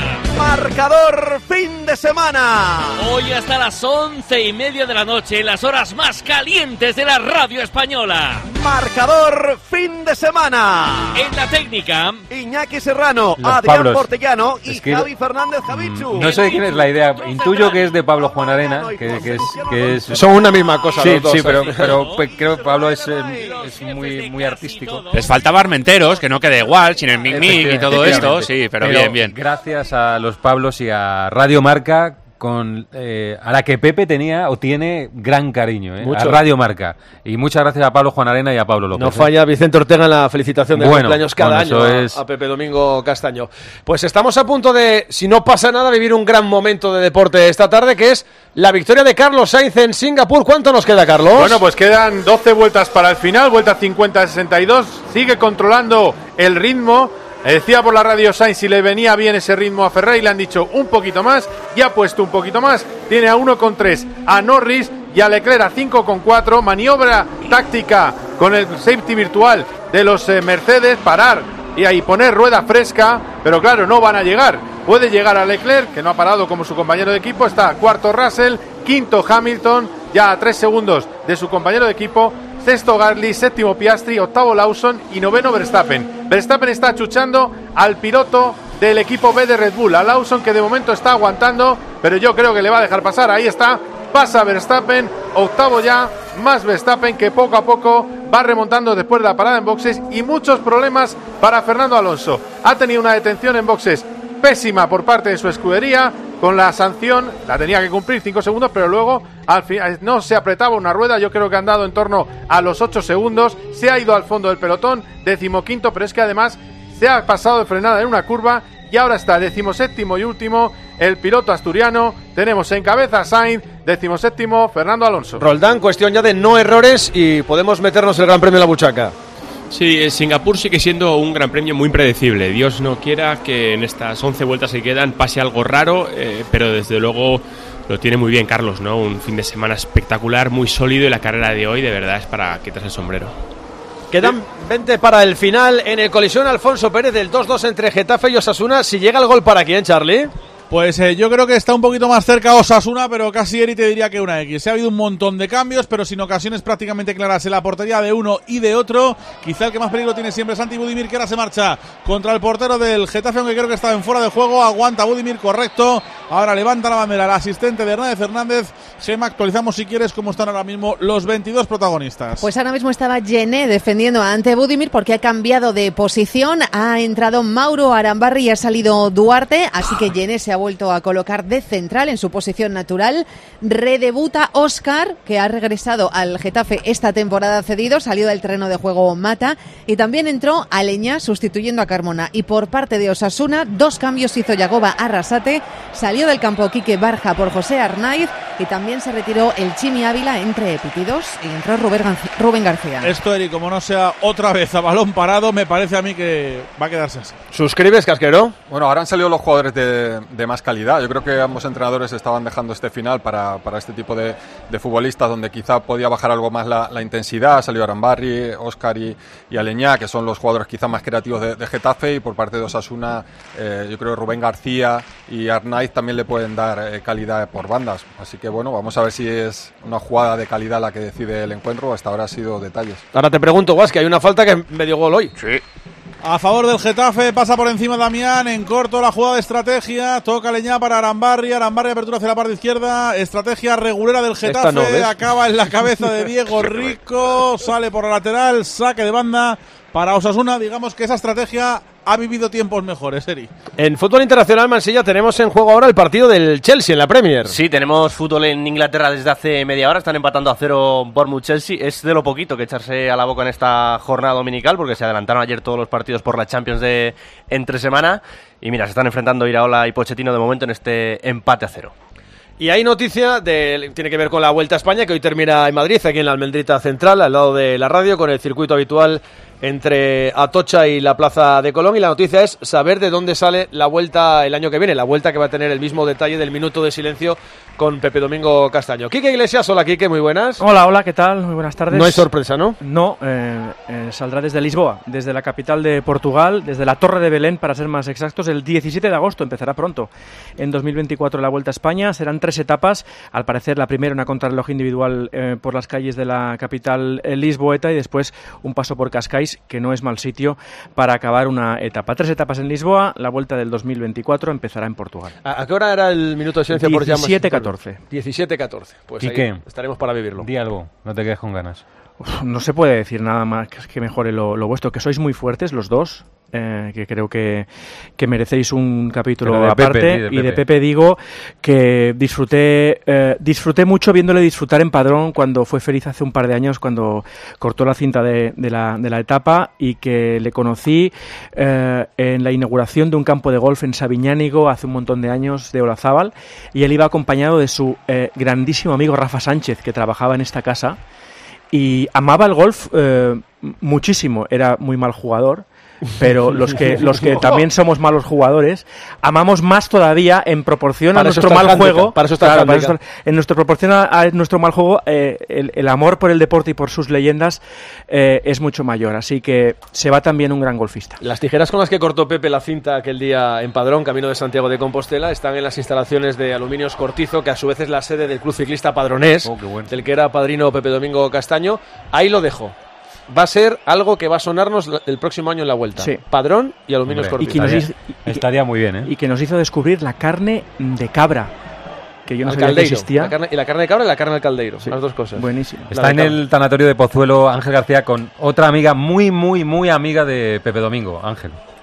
Marcador fin de semana. Hoy hasta las once y media de la noche, las horas más calientes de la radio española. Marcador fin de semana. En la técnica, Iñaki Serrano, Los Adrián Pablos. Portellano y Es que- Javi Fernández Javichu. No sé de quién es la idea. Intuyo que es de Pablo Juan Arena, que, que es, que es... Son una misma cosa Sí, los dos, sí, ¿eh? pero, pero pues, creo que Pablo es, eh, es muy, muy artístico. Les faltaba Armenteros, que no quede igual, sin el mic mic y todo esto, sí, pero, bien, bien. Gracias a los Pablos y a Radio Marca, con eh, a la que Pepe tenía o tiene gran cariño, ¿eh? Mucho. A Radio Marca. Y muchas gracias a Pablo Juan Arena y a Pablo López. No ¿eh? falla Vicente Ortega en la felicitación de Bueno, cumpleaños cada bueno, año eso a, es- a Pepe Domingo Castaño. Pues estamos a punto de, si no pasa nada, vivir un gran momento de deporte esta tarde, que es la victoria de Carlos Sainz en Singapur. ¿Cuánto nos queda, Carlos? Bueno, pues quedan doce vueltas para el final, vuelta cincuenta sesenta y dos, sigue controlando el ritmo. Eh, Decía por la radio Sainz si le venía bien ese ritmo a Ferrari, le han dicho un poquito más, ya ha puesto un poquito más, tiene a uno con tres a Norris y a Leclerc a cinco con cuatro, maniobra táctica con el safety virtual de los eh, Mercedes, parar y ahí poner rueda fresca, pero claro, no van a llegar. Puede llegar a Leclerc, que no ha parado como su compañero de equipo, está cuarto Russell, quinto Hamilton, ya a tres segundos de su compañero de equipo, sexto Gasly, séptimo Piastri, octavo Lawson y noveno Verstappen. Verstappen está achuchando al piloto del equipo B de Red Bull, a Lawson, que de momento está aguantando, pero yo creo que le va a dejar pasar. Ahí está, pasa Verstappen, octavo ya, más Verstappen, que poco a poco va remontando después de la parada en boxes, y muchos problemas para Fernando Alonso. Ha tenido una detención en boxes pésima por parte de su escudería con la sanción, la tenía que cumplir cinco segundos, pero luego al final no se apretaba una rueda. Yo creo que han dado en torno a los ocho segundos, se ha ido al fondo del pelotón, decimoquinto, pero es que además se ha pasado de frenada en una curva y ahora está decimoséptimo y último el piloto asturiano. Tenemos en cabeza a Sainz, decimoséptimo Fernando Alonso. Roldán, cuestión ya de no errores y podemos meternos el Gran Premio en la buchaca. Sí, Singapur sigue siendo un gran premio muy impredecible. Dios no quiera que en estas once vueltas que quedan pase algo raro, eh, pero desde luego lo tiene muy bien Carlos, ¿no? Un fin de semana espectacular, muy sólido, y la carrera de hoy de verdad es para quitarse el sombrero. Quedan veinte para el final. En el colisión Alfonso Pérez del dos dos entre Getafe y Osasuna. Si llega el gol, ¿para quién, Charlie? Pues eh, yo creo que está un poquito más cerca Osasuna, pero casi Eri te diría que una X. Se ha habido un montón de cambios, pero sin ocasiones prácticamente claras en la portería de uno y de otro. Quizá el que más peligro tiene siempre es Santi Budimir, que ahora se marcha contra el portero del Getafe, aunque creo que estaba en fuera de juego. Aguanta Budimir, correcto. Ahora levanta la bandera el asistente de Hernández Hernández. Gema, actualizamos si quieres cómo están ahora mismo los veintidós protagonistas. Pues ahora mismo estaba Gené defendiendo ante Budimir porque ha cambiado de posición. Ha entrado Mauro Arambarri y ha salido Duarte, así que Gené se ha vuelto a colocar de central en su posición natural. Redebuta Óscar, que ha regresado al Getafe esta temporada cedido, salió del terreno de juego Mata, y también entró Aleñá sustituyendo a Carmona. Y por parte de Osasuna, dos cambios hizo Yagoba Arrasate, salió del campo Quique Barja por José Arnaiz y también se retiró el Chimi Ávila entre pitidos y entró Rubén García. Rubén García. Esto, Eri, como no sea otra vez a balón parado, me parece a mí que va a quedarse así. ¿Suscribes, Casquero? Bueno, ahora han salido los jugadores de, de más calidad. Yo creo que ambos entrenadores estaban dejando este final para, para este tipo de, de futbolistas, donde quizá podía bajar algo más la, la intensidad. Ha salido Arambarri, Óscar y, y Aleñá, que son los jugadores quizá más creativos de, de Getafe, y por parte de Osasuna, eh, yo creo que Rubén García y Arnaiz también le pueden dar eh, calidad por bandas. Así que bueno, vamos a ver si es una jugada de calidad la que decide el encuentro. Hasta ahora ha sido detalles. Ahora te pregunto, Guas, que hay una falta que me dio gol hoy. Sí. A favor del Getafe, pasa por encima Damián, en corto la jugada de estrategia, toca Leñá para Arambarri, Arambarri apertura hacia la parte izquierda, estrategia regulera del Getafe, no, acaba en la cabeza de Diego Rico, sale por la lateral, saque de banda para Osasuna. Digamos que esa estrategia ha vivido tiempos mejores, Eri. En fútbol internacional, Mansilla, tenemos en juego ahora el partido del Chelsea en la Premier. Sí, tenemos fútbol en Inglaterra desde hace media hora. Están empatando a cero Bournemouth-Chelsea. Es de lo poquito que echarse a la boca en esta jornada dominical, porque se adelantaron ayer todos los partidos por la Champions de entre semana. Y mira, se están enfrentando Iraola y Pochettino de momento en este empate a cero. Y hay noticia, de, tiene que ver con la Vuelta a España, que hoy termina en Madrid, aquí en la Almendrita Central, al lado de la radio, con el circuito habitual entre Atocha y la Plaza de Colón. Y la noticia es saber de dónde sale la Vuelta el año que viene, la Vuelta que va a tener el mismo detalle del minuto de silencio con Pepe Domingo Castaño. Quique Iglesias, hola Quique, muy buenas. Hola, hola, ¿qué tal? Muy buenas tardes. No hay sorpresa, ¿no? No, eh, eh, saldrá desde Lisboa, desde la capital de Portugal, desde la Torre de Belén, para ser más exactos, el diecisiete de agosto, empezará pronto. En dos mil veinticuatro la Vuelta a España, serán tres etapas, al parecer la primera una contrarreloj individual eh, por las calles de la capital eh, lisboeta, y después un paso por Cascais, que no es mal sitio para acabar una etapa. Tres etapas en Lisboa, la Vuelta del dos mil veinticuatro empezará en Portugal. ¿A, a qué hora era el minuto de silencio por llamas? diecisiete catorce. diecisiete catorce. Pues ¿Y ahí qué? estaremos para vivirlo. Di algo, no te quedes con ganas. Uf, no se puede decir nada más que mejore lo, lo vuestro, que sois muy fuertes los dos. Eh, que creo que, que merecéis un capítulo de aparte. Pepe, de y de Pepe. Pepe digo que disfruté eh, disfruté mucho viéndole disfrutar en Padrón cuando fue feliz hace un par de años, cuando cortó la cinta de, de, la, de la etapa, y que le conocí eh, en la inauguración de un campo de golf en Sabiñánigo hace un montón de años, de Olazábal, y él iba acompañado de su eh, grandísimo amigo Rafa Sánchez, que trabajaba en esta casa, y amaba el golf eh, muchísimo. Era muy mal jugador, pero los que los que también somos malos jugadores amamos más todavía en proporción para a nuestro mal handicap, juego. Para eso está claro, para eso, en nuestra proporción a, a nuestro mal juego, eh, el, el amor por el deporte y por sus leyendas eh, es mucho mayor. Así que se va también un gran golfista. Las tijeras con las que cortó Pepe la cinta aquel día en Padrón, camino de Santiago de Compostela, están en las instalaciones de Aluminios Cortizo, que a su vez es la sede del Club Ciclista Padronés, Oh, qué bueno. del que era padrino Pepe Domingo Castaño. Ahí lo dejo. Va a ser algo que va a sonarnos el próximo año en la Vuelta. Sí. Padrón y Aluminios Hombre, Cortizo. Y que nos estaría, hizo- y- estaría muy bien, ¿eh? Y que nos hizo descubrir la carne de cabra, que yo no Al sabía que caldeiro. existía. La carne, y la carne de cabra y la carne al caldeiro. Sí. Las dos cosas. Buenísimo. La Está de en cabra. el tanatorio de Pozuelo Ángel García con otra amiga muy, muy, muy amiga de Pepe Domingo, Ángel.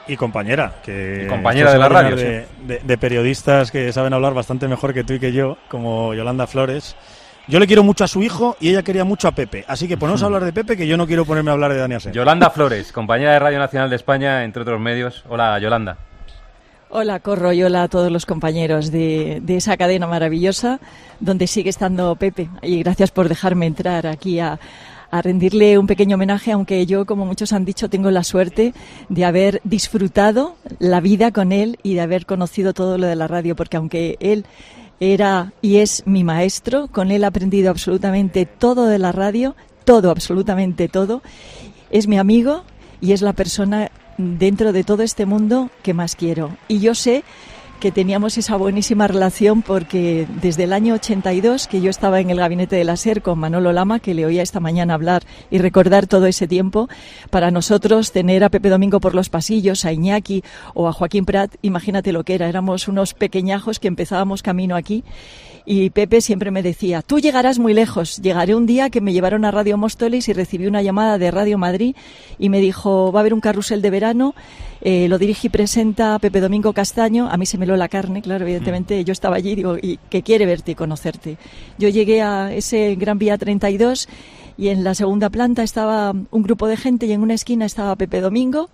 Y compañera, que y compañera de la radio, de, sí. de, de periodistas que saben hablar bastante mejor que tú y que yo, como Yolanda Flores. Yo le quiero mucho a su hijo y ella quería mucho a Pepe. Así que ponemos a hablar de Pepe, que yo no quiero ponerme a hablar de Dani Asensio. Yolanda Flores, compañera de Radio Nacional de España, entre otros medios. Hola, Yolanda. Hola, Corro, y hola a todos los compañeros de, de esa cadena maravillosa donde sigue estando Pepe. Y gracias por dejarme entrar aquí a, a rendirle un pequeño homenaje, aunque yo, como muchos han dicho, tengo la suerte de haber disfrutado la vida con él y de haber conocido todo lo de la radio, porque aunque él era y es mi maestro, con él he aprendido absolutamente todo de la radio, todo, absolutamente todo. Es mi amigo y es la persona dentro de todo este mundo que más quiero. Y yo sé que teníamos esa buenísima relación porque desde el año ochenta y dos, que yo estaba en el gabinete de la SER con Manolo Lama, que le oía esta mañana hablar y recordar todo ese tiempo, para nosotros tener a Pepe Domingo por los pasillos, a Iñaki o a Joaquín Prat, imagínate lo que era, éramos unos pequeñajos que empezábamos camino aquí. Y Pepe siempre me decía, tú llegarás muy lejos. Llegaré un día que me llevaron a Radio Móstoles y recibí una llamada de Radio Madrid y me dijo, va a haber un carrusel de verano, eh, lo dirige y presenta Pepe Domingo Castaño. A mí se me heló la carne, claro, evidentemente. Yo estaba allí y digo, y que quiere verte y conocerte. Yo llegué a ese Gran Vía treinta y dos y en la segunda planta estaba un grupo de gente y en una esquina estaba Pepe Domingo,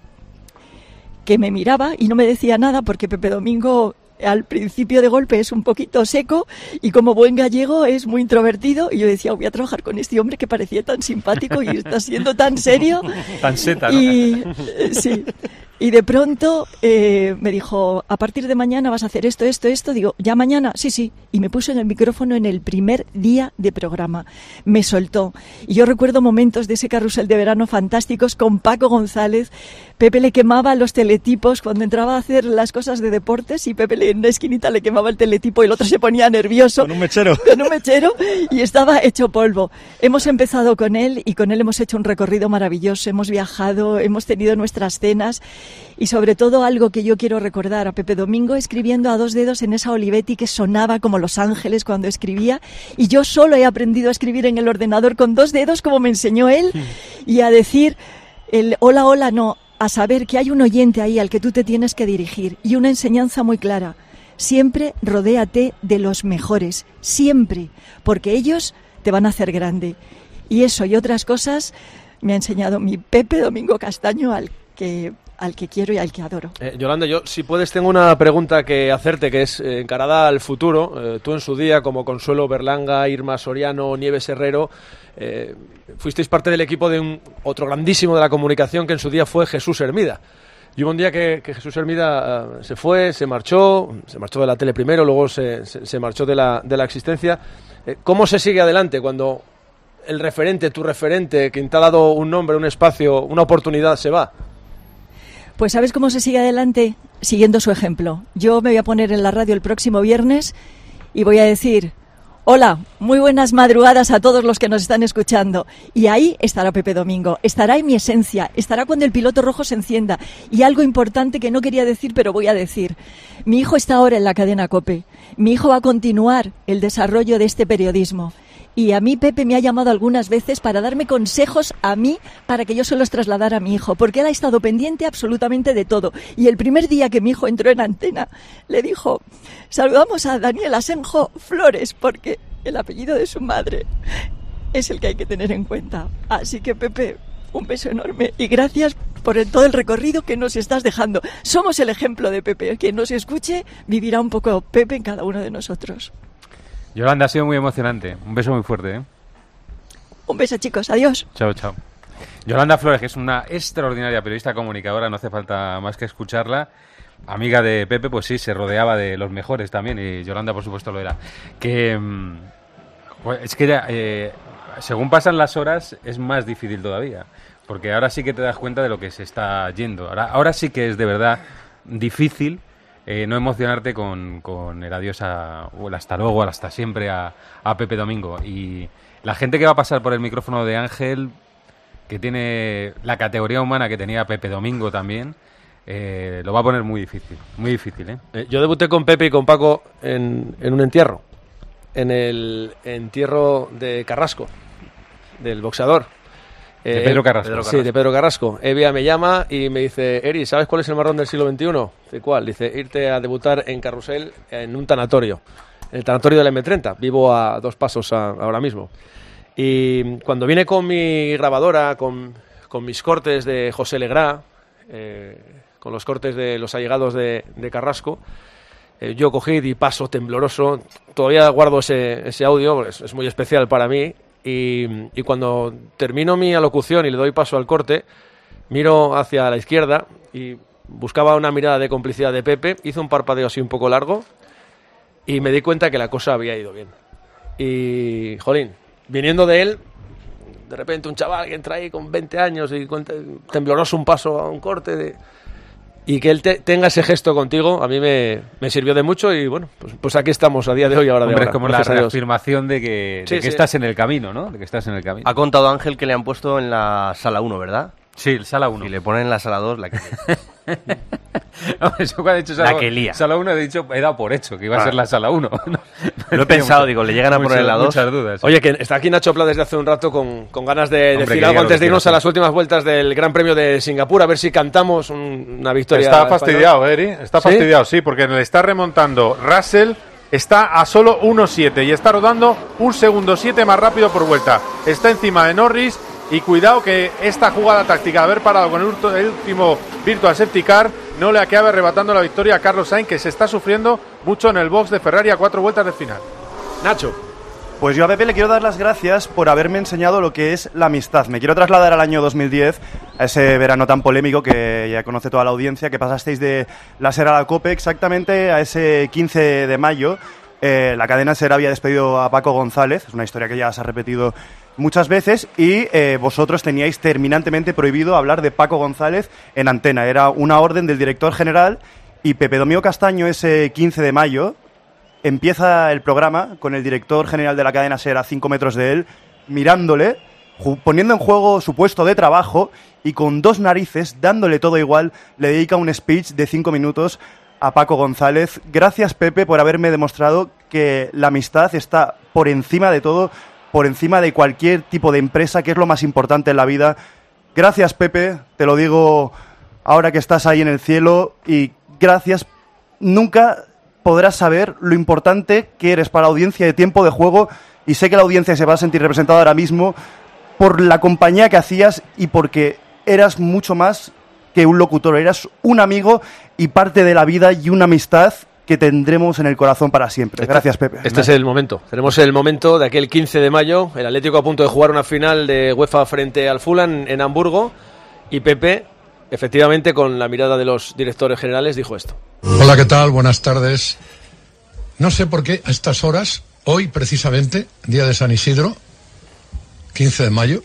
que me miraba y no me decía nada porque Pepe Domingo al principio de golpe es un poquito seco y como buen gallego es muy introvertido y yo decía, voy a trabajar con este hombre que parecía tan simpático y está siendo tan serio. Tan seta, ¿no? Y, sí. Y de pronto eh, me dijo, a partir de mañana vas a hacer esto, esto, esto. Digo, ¿ya mañana? Sí, sí. Y me puso en el micrófono en el primer día de programa. Me soltó. Y yo recuerdo momentos de ese carrusel de verano fantásticos con Paco González. Pepe le quemaba los teletipos cuando entraba a hacer las cosas de deportes y Pepe le, en una esquinita le quemaba el teletipo y el otro se ponía nervioso. Con un mechero. Con un mechero y estaba hecho polvo. Hemos empezado con él y con él hemos hecho un recorrido maravilloso. Hemos viajado, hemos tenido nuestras cenas. Y sobre todo algo que yo quiero recordar a Pepe Domingo escribiendo a dos dedos en esa Olivetti que sonaba como Los Ángeles cuando escribía y yo solo he aprendido a escribir en el ordenador con dos dedos como me enseñó él y a decir el hola hola no, a saber que hay un oyente ahí al que tú te tienes que dirigir y una enseñanza muy clara, siempre rodéate de los mejores, siempre, porque ellos te van a hacer grande y eso y otras cosas me ha enseñado mi Pepe Domingo Castaño al que al que quiero y al que adoro. Eh, Yolanda, yo si puedes tengo una pregunta que hacerte que es eh, encarada al futuro. Eh, tú en su día, como Consuelo Berlanga, Irma Soriano, Nieves Herrero, eh, fuisteis parte del equipo de un otro grandísimo de la comunicación que en su día fue Jesús Hermida. Y hubo un día que, que Jesús Hermida uh, se fue, se marchó, se marchó de la tele primero, luego se, se, se marchó de la, de la existencia. Eh, ¿Cómo se sigue adelante cuando el referente, tu referente, quien te ha dado un nombre, un espacio, una oportunidad, se va? Pues ¿sabes cómo se sigue adelante? Siguiendo su ejemplo. Yo me voy a poner en la radio el próximo viernes y voy a decir, hola, muy buenas madrugadas a todos los que nos están escuchando. Y ahí estará Pepe Domingo, estará en mi esencia, estará cuando el piloto rojo se encienda. Y algo importante que no quería decir, pero voy a decir. Mi hijo está ahora en la cadena COPE. Mi hijo va a continuar el desarrollo de este periodismo. Y a mí Pepe me ha llamado algunas veces para darme consejos a mí para que yo se los trasladara a mi hijo, porque él ha estado pendiente absolutamente de todo. Y el primer día que mi hijo entró en antena, le dijo, saludamos a Daniel Asenjo Flores, porque el apellido de su madre es el que hay que tener en cuenta. Así que Pepe, un beso enorme y gracias por el, todo el recorrido que nos estás dejando. Somos el ejemplo de Pepe. Quien nos escuche vivirá un poco Pepe en cada uno de nosotros. Yolanda, ha sido muy emocionante. Un beso muy fuerte, ¿eh? Un beso, chicos. Adiós. Chao, chao. Yolanda Flores, que es una extraordinaria periodista comunicadora, no hace falta más que escucharla. Amiga de Pepe, pues sí, se rodeaba de los mejores también, y Yolanda, por supuesto, lo era. Que pues, es que eh, según pasan las horas es más difícil todavía, porque ahora sí que te das cuenta de lo que se está yendo. Ahora, ahora sí que es de verdad difícil Eh, no emocionarte con, con el adiós a, o el hasta luego, el hasta siempre a, a Pepe Domingo. Y la gente que va a pasar por el micrófono de Ángel, que tiene la categoría humana que tenía Pepe Domingo también, eh, lo va a poner muy difícil, muy difícil, ¿eh? Eh, yo debuté con Pepe y con Paco en, en un entierro, en el entierro de Carrasco, del boxeador. Eh, de Pedro Carrasco. Pedro Carrasco. Sí, de Pedro Carrasco. Evia me llama y me dice, Eri, ¿sabes cuál es el marrón del siglo veintiuno? Dice, ¿cuál? Dice, irte a debutar en Carrusel en un tanatorio. En el tanatorio del eme treinta. Vivo a dos pasos a, ahora mismo. Y cuando vine con mi grabadora, con, con mis cortes de José Legrá, eh, con los cortes de los allegados de, de Carrasco, eh, yo cogí y paso tembloroso. Todavía guardo ese, ese audio, es, es muy especial para mí. Y, y cuando termino mi alocución y le doy paso al corte, miro hacia la izquierda y buscaba una mirada de complicidad de Pepe. Hizo un parpadeo así un poco largo y me di cuenta que la cosa había ido bien. Y, jolín, viniendo de él, de repente un chaval que entra ahí con veinte años y cuenta, tembloroso un paso a un corte de, y que él te, tenga ese gesto contigo, a mí me, me sirvió de mucho y bueno, pues, pues aquí estamos a día de hoy, ahora Hombre, de ahora. es como la reafirmación de que, sí, de que sí. estás en el camino, ¿no? De que estás en el camino. Ha contado Ángel que le han puesto en la sala uno, ¿verdad? Sí, sala uno. Y le ponen en la sala dos la que... No, eso cuando ha dicho sala, La que lía. sala uno he dicho, he dado por hecho que iba a Ah. ser la sala uno. No, Lo he pensado, digo, le llegan a poner en la dos. Muchas dudas. Oye, que está aquí Nacho Pla desde hace un rato con, con ganas de Hombre, decir que algo diga lo antes que de irnos quiera, a las últimas vueltas del Gran Premio de Singapur, a ver si cantamos un- una victoria. Está española. fastidiado, Eri. Está ¿Sí? fastidiado, sí, porque le está remontando Russell. Está a solo uno siete y está rodando un segundo siete más rápido por vuelta. Está encima de Norris y cuidado que esta jugada táctica de haber parado con el, ulto- el último Virtual Safety Car no le acabe arrebatando la victoria a Carlos Sainz, que se está sufriendo mucho en el box de Ferrari a cuatro vueltas del final. Nacho. Pues yo a Pepe le quiero dar las gracias por haberme enseñado lo que es la amistad. Me quiero trasladar al año dos mil diez, a ese verano tan polémico que ya conoce toda la audiencia, que pasasteis de la SER a la COPE, exactamente a ese quince de mayo. Eh, la cadena SER había despedido a Paco González, es una historia que ya se ha repetido muchas veces, y eh, vosotros teníais terminantemente prohibido hablar de Paco González en antena. Era una orden del director general y Pepe Domingo Castaño ese quince de mayo empieza el programa con el director general de la cadena SER a cinco metros de él, mirándole, ju- poniendo en juego su puesto de trabajo y con dos narices, dándole todo igual, le dedica un speech de cinco minutos a Paco González. Gracias, Pepe, por haberme demostrado que la amistad está por encima de todo, por encima de cualquier tipo de empresa, que es lo más importante en la vida. Gracias, Pepe, te lo digo ahora que estás ahí en el cielo, y gracias. Nunca podrás saber lo importante que eres para la audiencia de Tiempo de Juego, y sé que la audiencia se va a sentir representada ahora mismo por la compañía que hacías y porque eras mucho más que un locutor, eras un amigo y parte de la vida y una amistad que tendremos en el corazón para siempre. Gracias, Pepe. Este es el momento. Tenemos el momento de aquel quince de mayo, el Atlético a punto de jugar una final de UEFA frente al Fulham en Hamburgo, y Pepe, efectivamente, con la mirada de los directores generales, dijo esto. Hola, ¿qué tal? Buenas tardes. No sé por qué a estas horas, hoy precisamente, día de San Isidro, quince de mayo,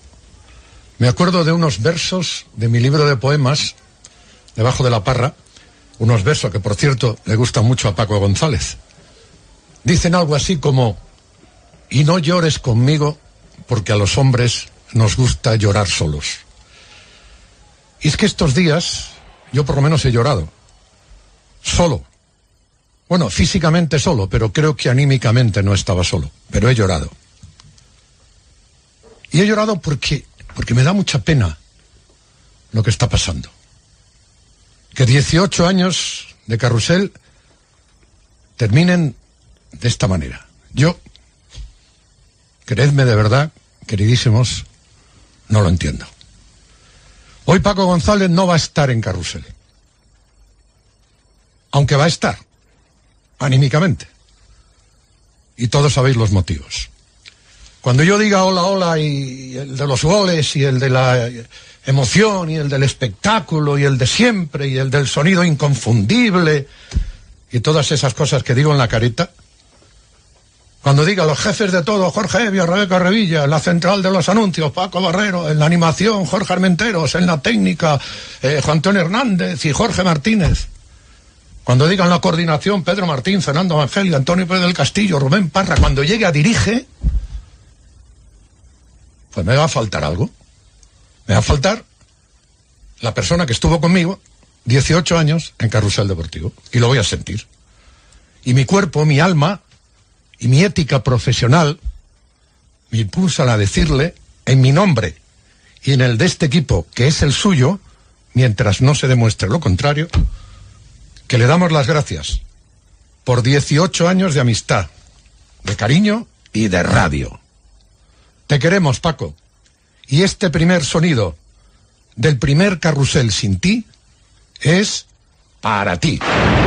me acuerdo de unos versos de mi libro de poemas, Debajo de la Parra, unos versos que, por cierto, le gustan mucho a Paco González. Dicen algo así como: y no llores conmigo, porque a los hombres nos gusta llorar solos. Y es que estos días, yo por lo menos he llorado. Solo. Bueno, físicamente solo, pero creo que anímicamente no estaba solo. Pero he llorado. Y he llorado porque, porque me da mucha pena lo que está pasando. Que dieciocho años de carrusel terminen de esta manera. Yo, creedme de verdad, queridísimos, no lo entiendo. Hoy Paco González no va a estar en carrusel. Aunque va a estar, anímicamente. Y todos sabéis los motivos. Cuando yo diga hola, hola, y el de los goles, y el de la emoción, y el del espectáculo, y el de siempre, y el del sonido inconfundible, y todas esas cosas que digo en la carita, cuando diga los jefes de todo, Jorge Evia, Rebeca Revilla, en la central de los anuncios, Paco Barrero, en la animación, Jorge Armenteros, en la técnica, eh, Juan Antonio Hernández y Jorge Martínez. Cuando digan la coordinación, Pedro Martín, Fernando Evangelio, Antonio Pérez del Castillo, Rubén Parra, cuando llegue a dirige, pues me va a faltar algo. Me va a faltar la persona que estuvo conmigo dieciocho años en Carrusel Deportivo. Y lo voy a sentir. Y mi cuerpo, mi alma y mi ética profesional me impulsan a decirle en mi nombre y en el de este equipo, que es el suyo, mientras no se demuestre lo contrario, que le damos las gracias por dieciocho años de amistad, de cariño y de radio. Te queremos, Paco. Y este primer sonido del primer carrusel sin ti es para ti.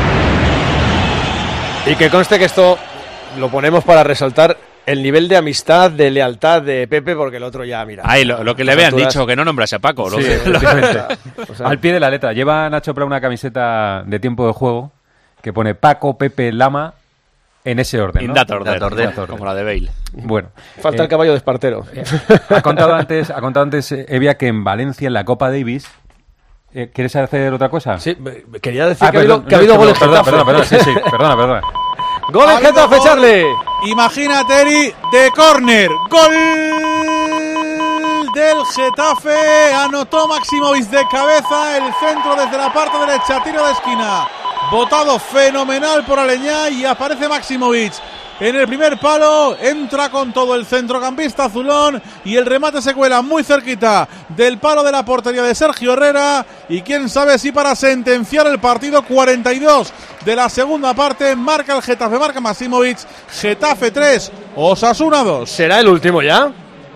Y que conste que esto lo ponemos para resaltar el nivel de amistad, de lealtad de Pepe, porque el otro ya, mira. Ay, lo, lo que le habían dicho, que no nombrase a Paco. Lo Sí, que- efectivamente. O sea, Al pie de la letra. Lleva Nacho Prat una camiseta de tiempo de juego que pone Paco, Pepe, Lama en ese orden, ¿no? In that order, In that order. como la de Bale. Bueno. Falta eh, el caballo de Espartero. Ha contado antes, ha contado antes eh, Evia, que en Valencia, en la Copa Davis... eh, ¿Quieres hacer otra cosa? Sí, quería decir Ah, que, perdón, ha habido, que ha no, habido perdón, goles perdón, Getafe. perdón, perdón, sí, sí, perdona, perdona. ¡Gol en Ha habido Getafe, gol. Charlie! Imagínate, Eri, de córner. Gol del Getafe. Anotó Maximovic de cabeza. El centro desde la parte derecha. Tiro de esquina. Botado fenomenal por Aleñá. Y aparece Maximovic en el primer palo. Entra con todo el centrocampista azulón. Y el remate se cuela muy cerquita del palo de la portería de Sergio Herrera. Y quién sabe si para sentenciar el partido, cuarenta y dos de la segunda parte, marca el Getafe, marca Maximovic. Getafe tres, Osasuna dos. ¿Será el último ya?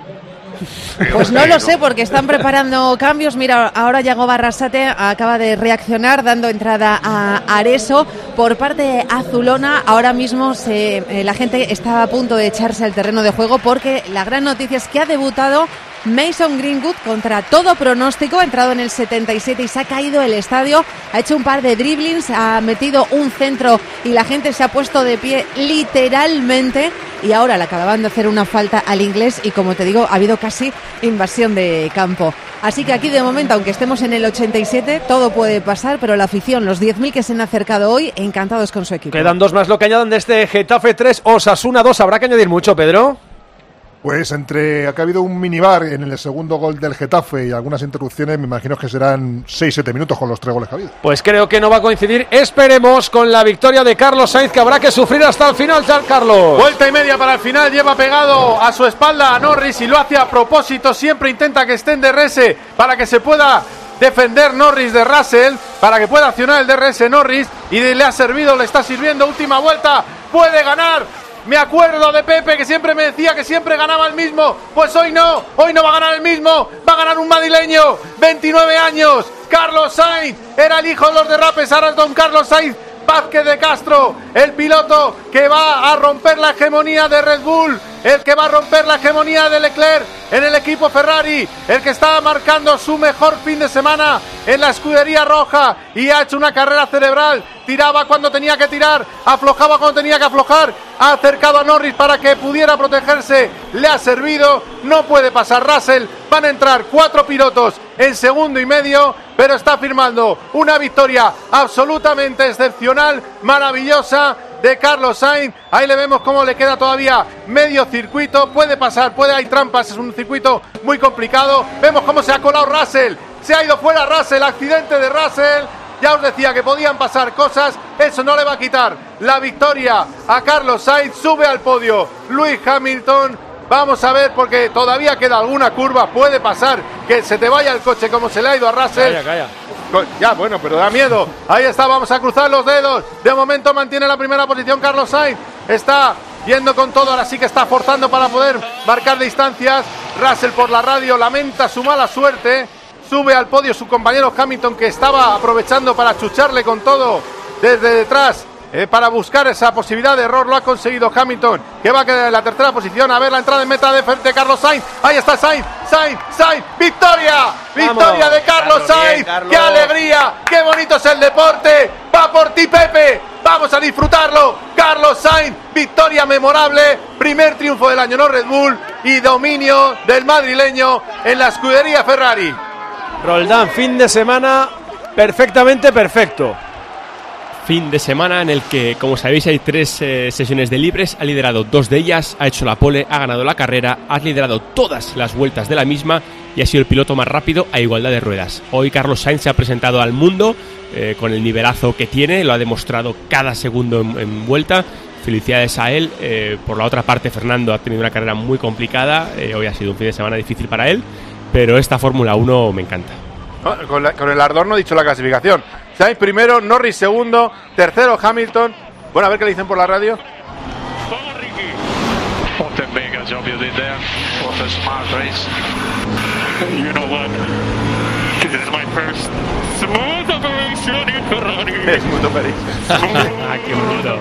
Pues no lo sé, porque están preparando cambios. Mira, ahora Yago Barrasate acaba de reaccionar dando entrada a Areso por parte azulona. Ahora mismo se, eh, la gente está a punto de echarse al terreno de juego, porque la gran noticia es que ha debutado Mason Greenwood contra todo pronóstico. Ha entrado en el setenta y siete y se ha caído el estadio. Ha hecho un par de driblings, ha metido un centro y la gente se ha puesto de pie literalmente. Y ahora le acababan de hacer una falta al inglés y, como te digo, ha habido casi invasión de campo. Así que aquí, de momento, aunque estemos en el ochenta y siete, todo puede pasar, pero la afición, los diez mil que se han acercado hoy, encantados con su equipo. Quedan dos más lo que añadan de este Getafe tres, Osasuna dos. ¿Habrá que añadir mucho, Pedro? Pues entre que ha habido un minibar en el segundo gol del Getafe y algunas interrupciones, me imagino que serán seis siete minutos con los tres goles que ha habido. Pues creo que no va a coincidir. Esperemos con la victoria de Carlos Sainz, que habrá que sufrir hasta el final, San Carlos. Vuelta y media para el final, lleva pegado a su espalda a Norris y lo hace a propósito, siempre intenta que estén de D R S para que se pueda defender Norris de Russell, para que pueda accionar el D R S Norris, y le ha servido, le está sirviendo. Última vuelta, puede ganar. Me acuerdo de Pepe, que siempre me decía que siempre ganaba el mismo. Pues hoy no, hoy no va a ganar el mismo, va a ganar un madrileño, veintinueve años, Carlos Sainz. Era el hijo de los derrapes, ahora es don Carlos Sainz Vázquez de Castro, el piloto que va a romper la hegemonía de Red Bull, el que va a romper la hegemonía de Leclerc en el equipo Ferrari, el que está marcando su mejor fin de semana en la escudería roja y ha hecho una carrera cerebral. Tiraba cuando tenía que tirar, aflojaba cuando tenía que aflojar, ha acercado a Norris para que pudiera protegerse, le ha servido, no puede pasar Russell. Van a entrar cuatro pilotos en segundo y medio, pero está firmando una victoria absolutamente excepcional, maravillosa, de Carlos Sainz. Ahí le vemos cómo le queda todavía medio circuito, puede pasar, puede, hay trampas, es un circuito muy complicado. Vemos cómo se ha colado Russell, se ha ido fuera Russell, accidente de Russell. Ya os decía que podían pasar cosas, eso no le va a quitar la victoria a Carlos Sainz. Sube al podio Lewis Hamilton. Vamos a ver, porque todavía queda alguna curva, puede pasar que se te vaya el coche como se le ha ido a Russell. Calla, calla. Ya, bueno, pero da miedo. Ahí está, vamos a cruzar los dedos. De momento mantiene la primera posición Carlos Sainz. Está yendo con todo, ahora sí que está forzando para poder marcar distancias. Russell por la radio lamenta su mala suerte. Sube al podio su compañero Hamilton, que estaba aprovechando para chucharle con todo desde detrás. Eh, para buscar esa posibilidad de error, lo ha conseguido Hamilton, que va a quedar en la tercera posición. A ver la entrada en meta de, de Carlos Sainz. Ahí está Sainz, Sainz, Sainz, victoria, victoria de Carlos, Carlos Sainz. Bien, Carlos. ¡Qué alegría! ¡Qué bonito es el deporte! ¡Va por ti, Pepe! ¡Vamos a disfrutarlo! Carlos Sainz, victoria memorable, primer triunfo del año, no Red Bull, y dominio del madrileño en la escudería Ferrari. Roldán, fin de semana perfectamente perfecto. Fin de semana en el que, como sabéis, hay tres eh, sesiones de libres. Ha liderado dos de ellas, ha hecho la pole, ha ganado la carrera, ha liderado todas las vueltas de la misma y ha sido el piloto más rápido a igualdad de ruedas. Hoy Carlos Sainz se ha presentado al mundo eh, con el nivelazo que tiene, lo ha demostrado cada segundo en, en vuelta. Felicidades a él. Eh, por la otra parte, Fernando ha tenido una carrera muy complicada. Eh, hoy ha sido un fin de semana difícil para él. pero esta Fórmula uno me encanta. No, con, la, con el ardor no he dicho la clasificación. Sainz primero, Norris segundo, tercero Hamilton. Bueno, a ver qué le dicen por la radio. What a mega job you did there. What a smart race. You know what? This is my first smooth operation in Ferrari. Smooth operation. Qué bonito.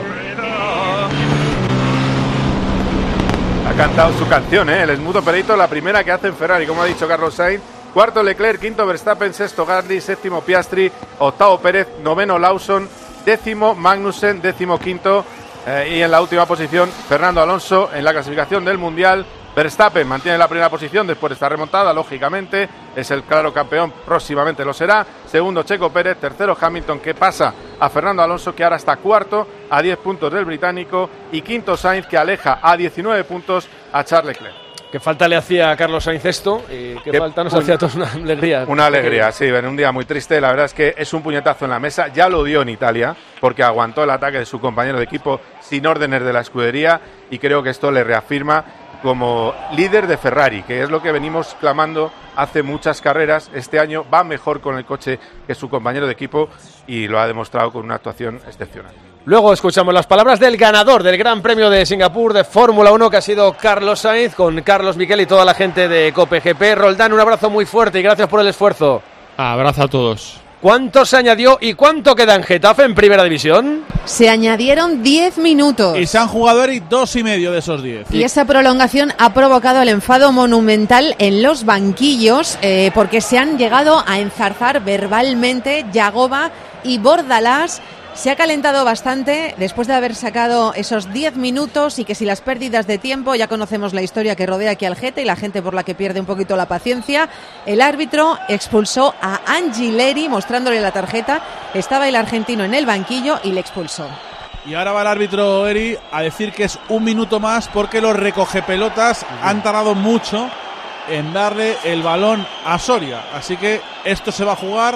Ha cantado su canción, ¿eh? El Smooth Operator, la primera que hace en Ferrari, como ha dicho Carlos Sainz. Cuarto Leclerc, quinto Verstappen, sexto Gasly, séptimo Piastri, octavo Pérez, noveno Lawson, décimo Magnussen, décimo quinto eh, y en la última posición Fernando Alonso en la clasificación del Mundial. Verstappen mantiene la primera posición después de esta remontada, lógicamente, es el claro campeón, próximamente lo será. Segundo Checo Pérez, tercero Hamilton, que pasa a Fernando Alonso, que ahora está cuarto a diez puntos del británico, y quinto Sainz, que aleja a diecinueve puntos a Charles Leclerc. ¿Qué falta le hacía a Carlos Sainz esto? ¿Y qué, ¿Qué falta nos hacía a todos? Una alegría. Una alegría, sí, en un día muy triste. La verdad es que es un puñetazo en la mesa. Ya lo dio en Italia, porque aguantó el ataque de su compañero de equipo sin órdenes de la escudería, y creo que esto le reafirma como líder de Ferrari, que es lo que venimos clamando hace muchas carreras. Este año va mejor con el coche que su compañero de equipo y lo ha demostrado con una actuación excepcional. Luego escuchamos las palabras del ganador del Gran Premio de Singapur de Fórmula uno, que ha sido Carlos Sainz, con Carlos Miquel y toda la gente de Cope G P. Roldán, un abrazo muy fuerte y gracias por el esfuerzo. Abrazo a todos. ¿Cuánto se añadió y cuánto queda en Getafe en Primera División? Se añadieron diez minutos. Y se han jugado, Eri, dos y medio de esos diez. Y esa prolongación ha provocado el enfado monumental en los banquillos, eh, porque se han llegado a enzarzar verbalmente Yagoba y Bordalás. Se ha calentado bastante después de haber sacado esos diez minutos, y que si las pérdidas de tiempo, ya conocemos la historia que rodea aquí al Geta y la gente por la que pierde un poquito la paciencia. El árbitro expulsó a Angileri mostrándole la tarjeta. Estaba el argentino en el banquillo y le expulsó. Y ahora va el árbitro, Eri, a decir que es un minuto más porque los recogepelotas uh-huh. han tardado mucho en darle el balón a Soria. Así que esto se va a jugar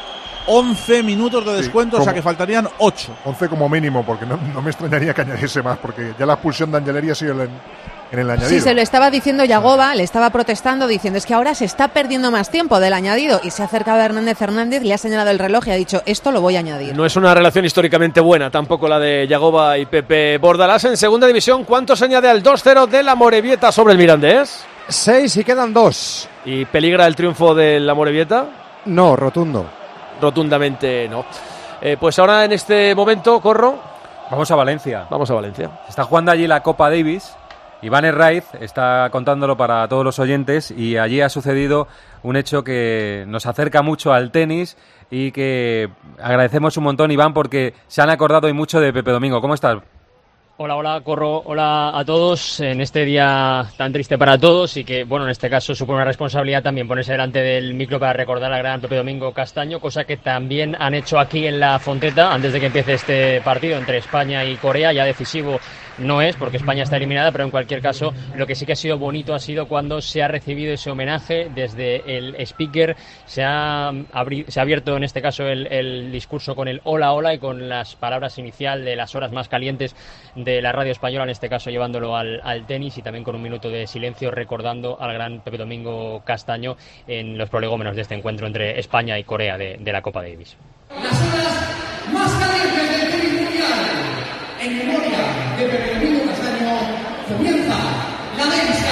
once minutos de descuento, sí, o sea que faltarían ocho. once como mínimo, porque no, no me extrañaría que añadiese más, porque ya la expulsión de Angeleri ha sido en, en el añadido. Sí, se lo estaba diciendo Yagoba, le estaba protestando, diciendo es que ahora se está perdiendo más tiempo del añadido, y se ha acercado a Hernández Hernández, le ha señalado el reloj y ha dicho esto lo voy a añadir. No es una relación históricamente buena tampoco la de Yagoba y Pepe Bordalás. En Segunda División, ¿cuánto se añade al dos cero de la Amorebieta sobre el Mirandés? seis y quedan dos. ¿Y peligra el triunfo de la Amorebieta? No, rotundo. Rotundamente no. Eh, pues ahora en este momento, Corro, vamos a Valencia. Vamos a Valencia. Se está jugando allí la Copa Davis. Iván Herraiz está contándolo para todos los oyentes, y allí ha sucedido un hecho que nos acerca mucho al tenis y que agradecemos un montón, Iván, porque se han acordado y mucho de Pepe Domingo. ¿Cómo estás? Hola, hola, Corro, hola a todos en este día tan triste para todos, y que, bueno, en este caso supone una responsabilidad también ponerse delante del micro para recordar al gran Pepe Domingo Castaño, cosa que también han hecho aquí en la Fonteta antes de que empiece este partido entre España y Corea. Ya decisivo no es, porque España está eliminada, pero en cualquier caso lo que sí que ha sido bonito ha sido cuando se ha recibido ese homenaje desde el speaker. Se ha, abri- se ha abierto en este caso el, el discurso con el hola hola y con las palabras inicial de las horas más calientes de la radio española, en este caso llevándolo al, al tenis, y también con un minuto de silencio recordando al gran Pepe Domingo Castaño en los prolegómenos de este encuentro entre España y Corea de, de la Copa Davis. Las horas más calientes del tenis mundial, en memoria de Pepe Domingo Castaño, comienza la Davis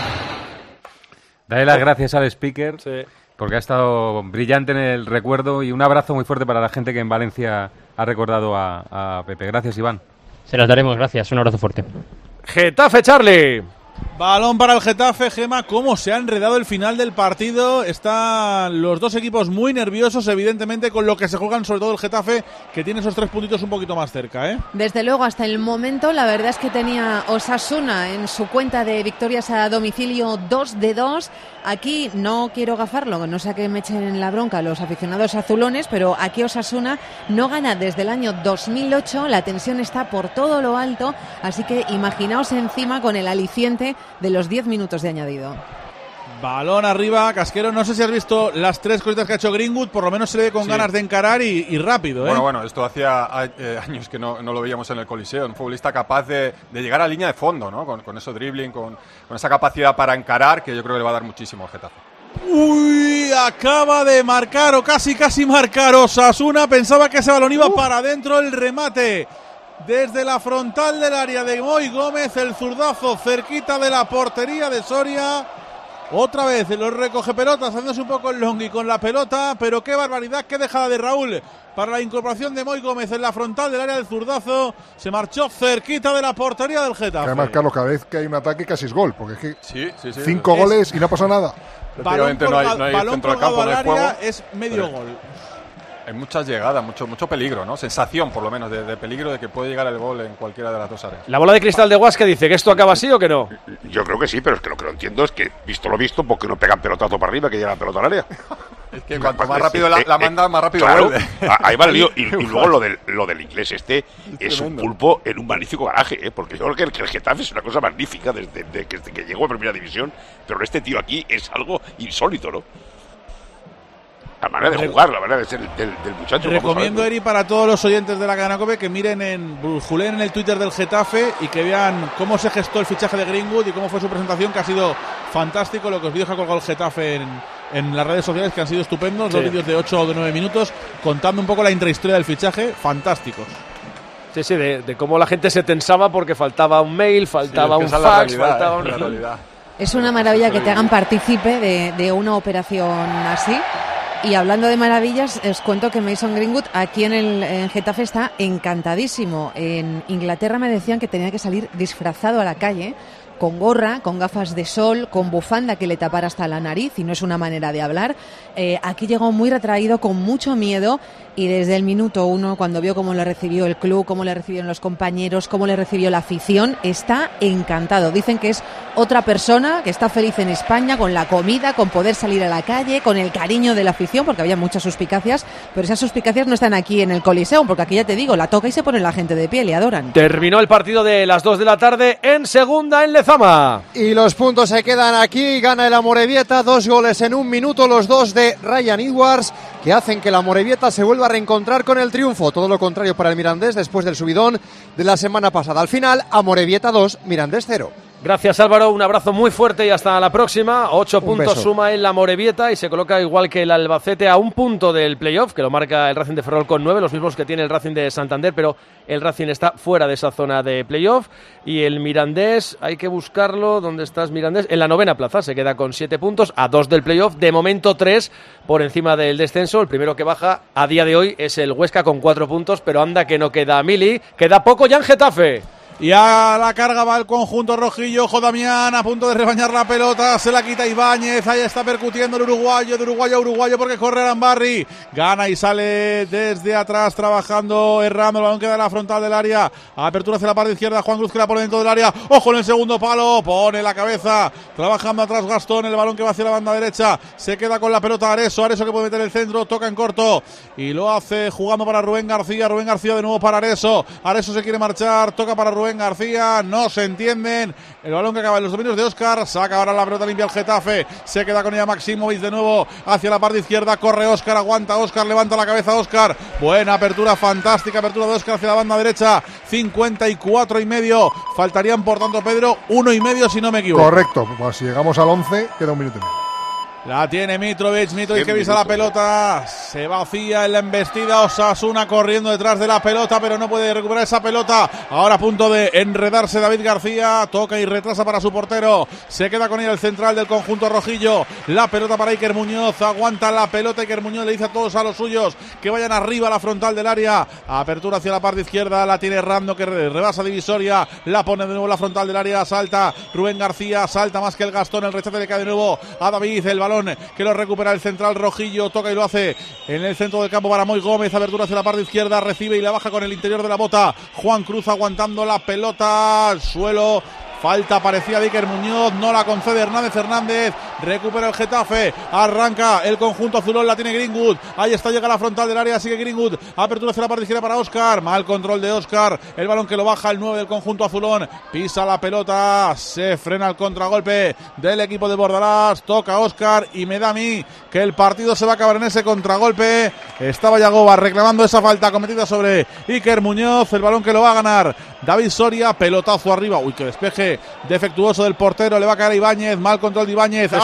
Cup. Dale las gracias al speaker, sí, porque ha estado brillante en el recuerdo, y un abrazo muy fuerte para la gente que en Valencia ha recordado a, a Pepe. Gracias, Iván. Se las daremos, gracias. Un abrazo fuerte. Getafe, Charlie. Balón para el Getafe, Gema. ¿Cómo se ha enredado el final del partido? Están los dos equipos muy nerviosos, evidentemente, con lo que se juegan, sobre todo el Getafe, que tiene esos tres puntitos un poquito más cerca, ¿eh? Desde luego, hasta el momento, la verdad es que tenía Osasuna en su cuenta de victorias a domicilio dos de dos. Aquí no quiero gafarlo, no sé que me echen en la bronca los aficionados azulones, pero aquí Osasuna no gana desde el año dos mil ocho. La tensión está por todo lo alto, así que imaginaos encima con el aliciente de los diez minutos de añadido. Balón arriba, Casquero. No sé si has visto las tres cositas que ha hecho Greenwood. Por lo menos se le ve con sí. ganas de encarar y, y rápido, ¿eh? Bueno, bueno, esto hacía eh, años que no, no lo veíamos en el Coliseo. Un futbolista capaz de, de llegar a línea de fondo, ¿no? Con, con eso dribbling, con, con esa capacidad para encarar, que yo creo que le va a dar muchísimo al Getafe. Uy, acaba de marcar o casi casi marcar Osasuna. Pensaba que ese balón iba uh. para adentro. El remate desde la frontal del área de Moi Gómez. El zurdazo cerquita de la portería de Soria. Otra vez los recoge pelotas, haciéndose un poco el longui con la pelota. Pero qué barbaridad, qué dejada de Raúl para la incorporación de Moi Gómez en la frontal del área del zurdazo. Se marchó cerquita de la portería del Getafe. Además, Carlos, cada vez que hay un ataque casi es gol, porque es que sí, sí, sí, cinco es, goles y no pasa nada. Balón, colgado, no hay, no hay balón colgado al área es medio pero gol. Hay muchas llegadas, mucho mucho peligro, ¿no? Sensación, por lo menos, de, de peligro de que puede llegar el gol en cualquiera de las dos áreas. La bola de cristal de Huasca dice que esto acaba así o que no. Yo creo que sí, pero es que lo que no entiendo es que, visto lo visto, ¿por qué no pegan pelotazo para arriba que llega la pelota al área? Es que cuanto más rápido la, la manda, más rápido claro, vuelve. Ahí va el lío. Y, y luego lo del, lo del inglés este es un pulpo en un magnífico garaje, ¿eh? Porque yo creo que el, que el Getafe es una cosa magnífica desde, desde, desde que llegó a Primera División, pero este tío aquí es algo insólito, ¿no? La manera de jugar, la manera de ser del, del muchacho. Recomiendo, Eri, para todos los oyentes de la cadena COPE que miren en Brujulén en el Twitter del Getafe y que vean cómo se gestó el fichaje de Greenwood y cómo fue su presentación, que ha sido fantástico. Los vídeos que ha colgado el Getafe en, en las redes sociales, que han sido estupendos, sí. Dos vídeos de ocho o de nueve minutos contando un poco la intrahistoria del fichaje, fantásticos. Sí, sí, de, de cómo la gente se tensaba porque faltaba un mail, faltaba sí, un fax, realidad, faltaba un... realidad. Es una maravilla que te hagan partícipe de, de una operación así. Y hablando de maravillas, os cuento que Mason Greenwood aquí en el en Getafe está encantadísimo. En Inglaterra me decían que tenía que salir disfrazado a la calle, con gorra, con gafas de sol, con bufanda que le tapara hasta la nariz, y no es una manera de hablar. Eh, aquí llegó muy retraído, con mucho miedo, y desde el minuto uno, cuando vio cómo le recibió el club, cómo le recibieron los compañeros, cómo le recibió la afición, está encantado. Dicen que es otra persona, que está feliz en España, con la comida, con poder salir a la calle, con el cariño de la afición, porque había muchas suspicacias, pero esas suspicacias no están aquí en el Coliseum, porque aquí ya te digo, la toca y se pone la gente de pie, le adoran. Terminó el partido de las dos de la tarde en segunda en Lezama. Y los puntos se quedan aquí, gana el Amorebieta, dos goles en un minuto, los dos de Ryan Edwards, que hacen que el Amorebieta se vuelva a reencontrar con el triunfo. Todo lo contrario para el Mirandés después del subidón de la semana pasada. Al final, Amorebieta dos, Mirandés cero. Gracias, Álvaro, un abrazo muy fuerte y hasta la próxima. Ocho un puntos beso. Suma en la Amorebieta y se coloca igual que el Albacete a un punto del playoff, que lo marca el Racing de Ferrol con nueve, los mismos que tiene el Racing de Santander, pero el Racing está fuera de esa zona de playoff. Y el Mirandés, hay que buscarlo, ¿dónde estás, Mirandés? En la novena plaza, se queda con siete puntos, a dos del playoff, de momento tres por encima del descenso. El primero que baja a día de hoy es el Huesca con cuatro puntos, pero anda que no queda Mili, queda poco ya en Getafe. Y a la carga va el conjunto rojillo. Ojo, Damián, a punto de rebañar la pelota. Se la quita Ibáñez. Ahí está percutiendo el uruguayo. De uruguayo a uruguayo porque corre Arambarri. Gana y sale desde atrás trabajando, errando. El balón queda en la frontal del área. Apertura hacia la parte izquierda. Juan Cruz que la pone dentro del área. Ojo en el segundo palo. Pone la cabeza. Trabajando atrás Gastón. El balón que va hacia la banda derecha. Se queda con la pelota Areso. Areso que puede meter el centro. Toca en corto. Y lo hace jugando para Rubén García. Rubén García de nuevo para Areso. Areso se quiere marchar. Toca para Rubén García, no se entienden. El balón que acaba en los dominios de Óscar. Saca ahora la pelota limpia el Getafe. Se queda con ella Maximovic de nuevo hacia la parte izquierda. Corre Óscar, aguanta Óscar, levanta la cabeza Óscar. Buena apertura, fantástica apertura de Óscar hacia la banda derecha. cincuenta y cuatro y medio. Faltarían, por tanto, Pedro, uno y medio si no me equivoco. Correcto. Pues si llegamos al once, queda un minuto y medio. La tiene Mitrovic, Mitrovic que visa la pelota, se vacía en la embestida, Osasuna corriendo detrás de la pelota, pero no puede recuperar esa pelota. Ahora a punto de enredarse David García, toca y retrasa para su portero, se queda con ella el central del conjunto rojillo, la pelota para Iker Muñoz, aguanta la pelota, Iker Muñoz le dice a todos a los suyos que vayan arriba a la frontal del área, apertura hacia la parte izquierda, la tiene Rando que rebasa divisoria, la pone de nuevo en la frontal del área, salta Rubén García, salta más que el Gastón, el rechace le cae de nuevo a David, el balón que lo recupera el central rojillo, toca y lo hace en el centro del campo para Moi Gómez, apertura hacia la parte izquierda, recibe y la baja con el interior de la bota, Juan Cruz aguantando la pelota al suelo. Falta parecía de Iker Muñoz, no la concede Hernández Hernández, recupera el Getafe, arranca el conjunto azulón, la tiene Greenwood, ahí está, llega a la frontal del área, sigue Greenwood, apertura hacia la parte izquierda para Óscar, mal control de Óscar, el balón que lo baja el nueve del conjunto azulón, pisa la pelota, se frena el contragolpe del equipo de Bordalás, toca Óscar y me da a mí que el partido se va a acabar en ese contragolpe, estaba Yagoba reclamando esa falta cometida sobre Iker Muñoz, el balón que lo va a ganar David Soria, pelotazo arriba, uy, que despeje defectuoso del portero, le va a caer a Ibáñez, mal control de Ibáñez, Está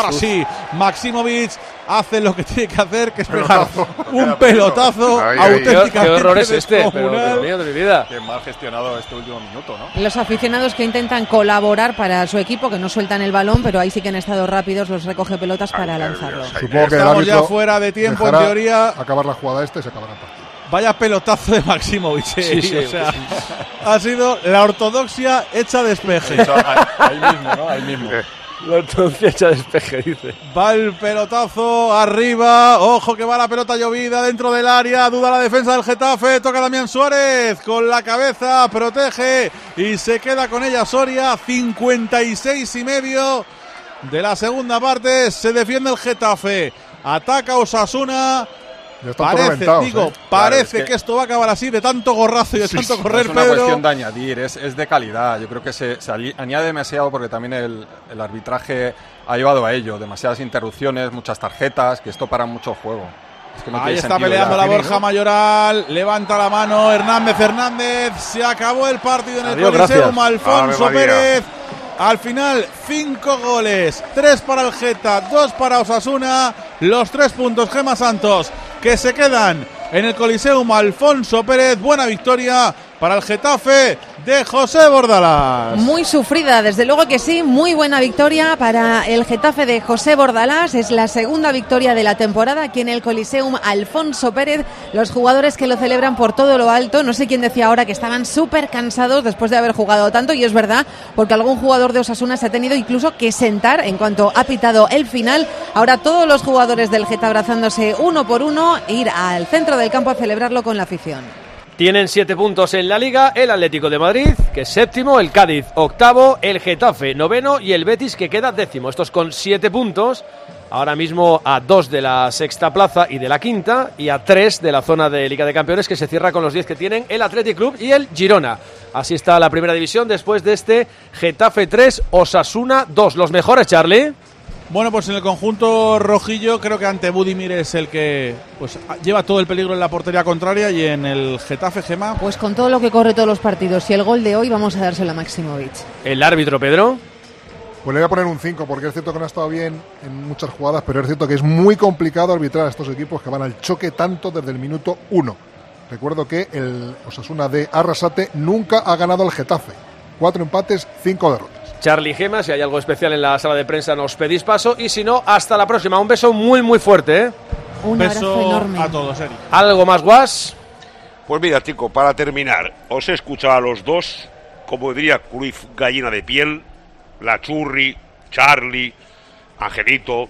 así. Maximovic hace lo que tiene que hacer, que es pegar un pelotazo Ay, ay, auténticamente ¿Qué horror es este? Pero, descomunal. Dios mío de mi vida. Qué mal gestionado este último minuto, ¿no? Los aficionados que intentan colaborar para su equipo, que no sueltan el balón, pero ahí sí que han estado rápidos los recoge pelotas para lanzarlo. Supongo que el Estamos ya árbitro fuera de tiempo, en dejará teoría. acabar la jugada este y se acabará el partido. Vaya pelotazo de Maximovic. Sí, sí, o sea, ha sido la ortodoxia hecha despeje. Eso, ahí, ahí mismo, ¿no? Ahí mismo. La ortodoxia hecha despeje, dice. Va el pelotazo arriba. Ojo que va la pelota llovida dentro del área. Duda la defensa del Getafe. Toca Damián Suárez con la cabeza. Protege y se queda con ella Soria. cincuenta y seis y medio de la segunda parte. Se defiende el Getafe. Ataca Osasuna. Parece, digo, ¿eh? parece Claro, es que, que esto va a acabar así, de tanto gorrazo y de sí, tanto sí, correr, es una Pedro. cuestión de añadir, es, es de calidad. Yo creo que se, se añade demasiado porque también el, el arbitraje ha llevado a ello. Demasiadas interrupciones, muchas tarjetas, que esto para mucho juego. Es que no Ahí tiene está sentido peleando ya. la Borja Mayoral, levanta la mano Hernández Hernández, se acabó el partido en el Adiós, Coliseum, gracias. Alfonso Ave María. Pérez. Al final, cinco goles, tres para el Geta, dos para Osasuna, los tres puntos Gema Santos, que se quedan en el Coliseum Alfonso Pérez. Buena victoria para el Getafe de José Bordalás. Muy sufrida, desde luego que sí, muy buena victoria para el Getafe de José Bordalás. Es la segunda victoria de la temporada aquí en el Coliseum Alfonso Pérez. Los jugadores que lo celebran por todo lo alto. No sé quién decía ahora que estaban súper cansados después de haber jugado tanto, y es verdad, porque algún jugador de Osasuna se ha tenido incluso que sentar en cuanto ha pitado el final. Ahora todos los jugadores del Geta abrazándose uno por uno, ir al centro del campo a celebrarlo con la afición. Tienen siete puntos en la Liga, el Atlético de Madrid, que es séptimo, el Cádiz octavo, el Getafe noveno y el Betis, que queda décimo. Estos con siete puntos, ahora mismo a dos de la sexta plaza y de la quinta, y a tres de la zona de Liga de Campeones, que se cierra con los diez que tienen el Athletic Club y el Girona. Así está la primera división después de este Getafe tres, Osasuna dos. Los mejores, Charlie. Bueno, pues en el conjunto rojillo creo que ante Budimir es el que pues lleva todo el peligro en la portería contraria, y en el Getafe, Gema. Pues con todo lo que corre todos los partidos y el gol de hoy, vamos a dárselo a Maximovic. El árbitro, Pedro. Pues le voy a poner un cinco, porque es cierto que no ha estado bien en muchas jugadas, pero es cierto que es muy complicado arbitrar a estos equipos que van al choque tanto desde el minuto uno. Recuerdo que el Osasuna de Arrasate nunca ha ganado al Getafe. Cuatro empates, cinco derrotas. Charlie, Gema, si hay algo especial en la sala de prensa nos pedís paso, y si no, hasta la próxima. Un beso muy muy fuerte, ¿eh? Un beso abrazo enorme a todos, Eric. ¿Algo más, Guas? Pues mira, chico, para terminar, os he escuchado a los dos, como diría Cruyff, gallina de piel, la Churri, Charlie, Angelito,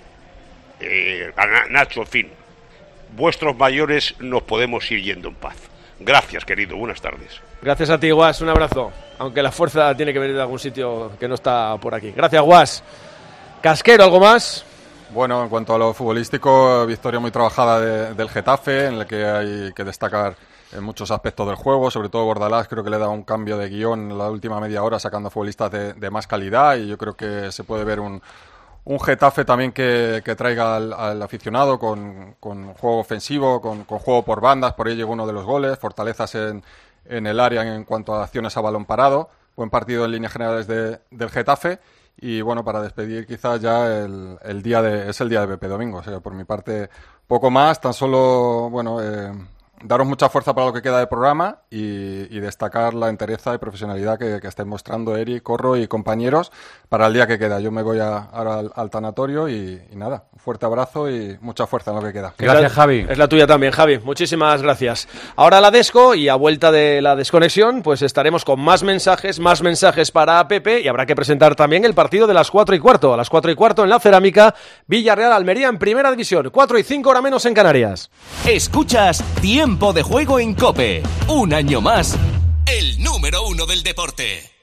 eh, Nacho, en fin. Vuestros mayores nos podemos ir yendo en paz. Gracias, querido, buenas tardes. Gracias a ti, Guas, un abrazo. Aunque la fuerza tiene que venir de algún sitio que no está por aquí. Gracias, Guas. Casquero, ¿algo más? Bueno, en cuanto a lo futbolístico, victoria muy trabajada de, del Getafe, en la que hay que destacar en muchos aspectos del juego, sobre todo Bordalás creo que le da un cambio de guión en la última media hora, sacando futbolistas de, de más calidad, y yo creo que se puede ver un, un Getafe también que, que traiga al, al aficionado con, con juego ofensivo, con, con juego por bandas. Por ahí llegó uno de los goles, fortalezas en, en el área en cuanto a acciones a balón parado. Buen partido en líneas generales de, del Getafe. Y bueno, para despedir quizás ya el, el día de, es el día de Pepe Domingo. O sea, por mi parte, poco más, tan solo, bueno, eh, daros mucha fuerza para lo que queda del programa y, y destacar la entereza y profesionalidad que, que estén mostrando Eric, Corro y compañeros para el día que queda. Yo me voy a, ahora al, al tanatorio y, y nada, un fuerte abrazo y mucha fuerza en lo que queda. Gracias, Javi. Es la tuya también, Javi. Muchísimas gracias. Ahora la Desco, y a vuelta de la desconexión, pues estaremos con más mensajes, más mensajes para Pepe, y habrá que presentar también el partido de las cuatro y cuarto. A las cuatro y cuarto en la Cerámica, Villarreal-Almería en Primera División. Cuatro y cinco, hora menos en Canarias. Escuchas Tiempo de Juego en COPE. Un año más, el número uno del deporte.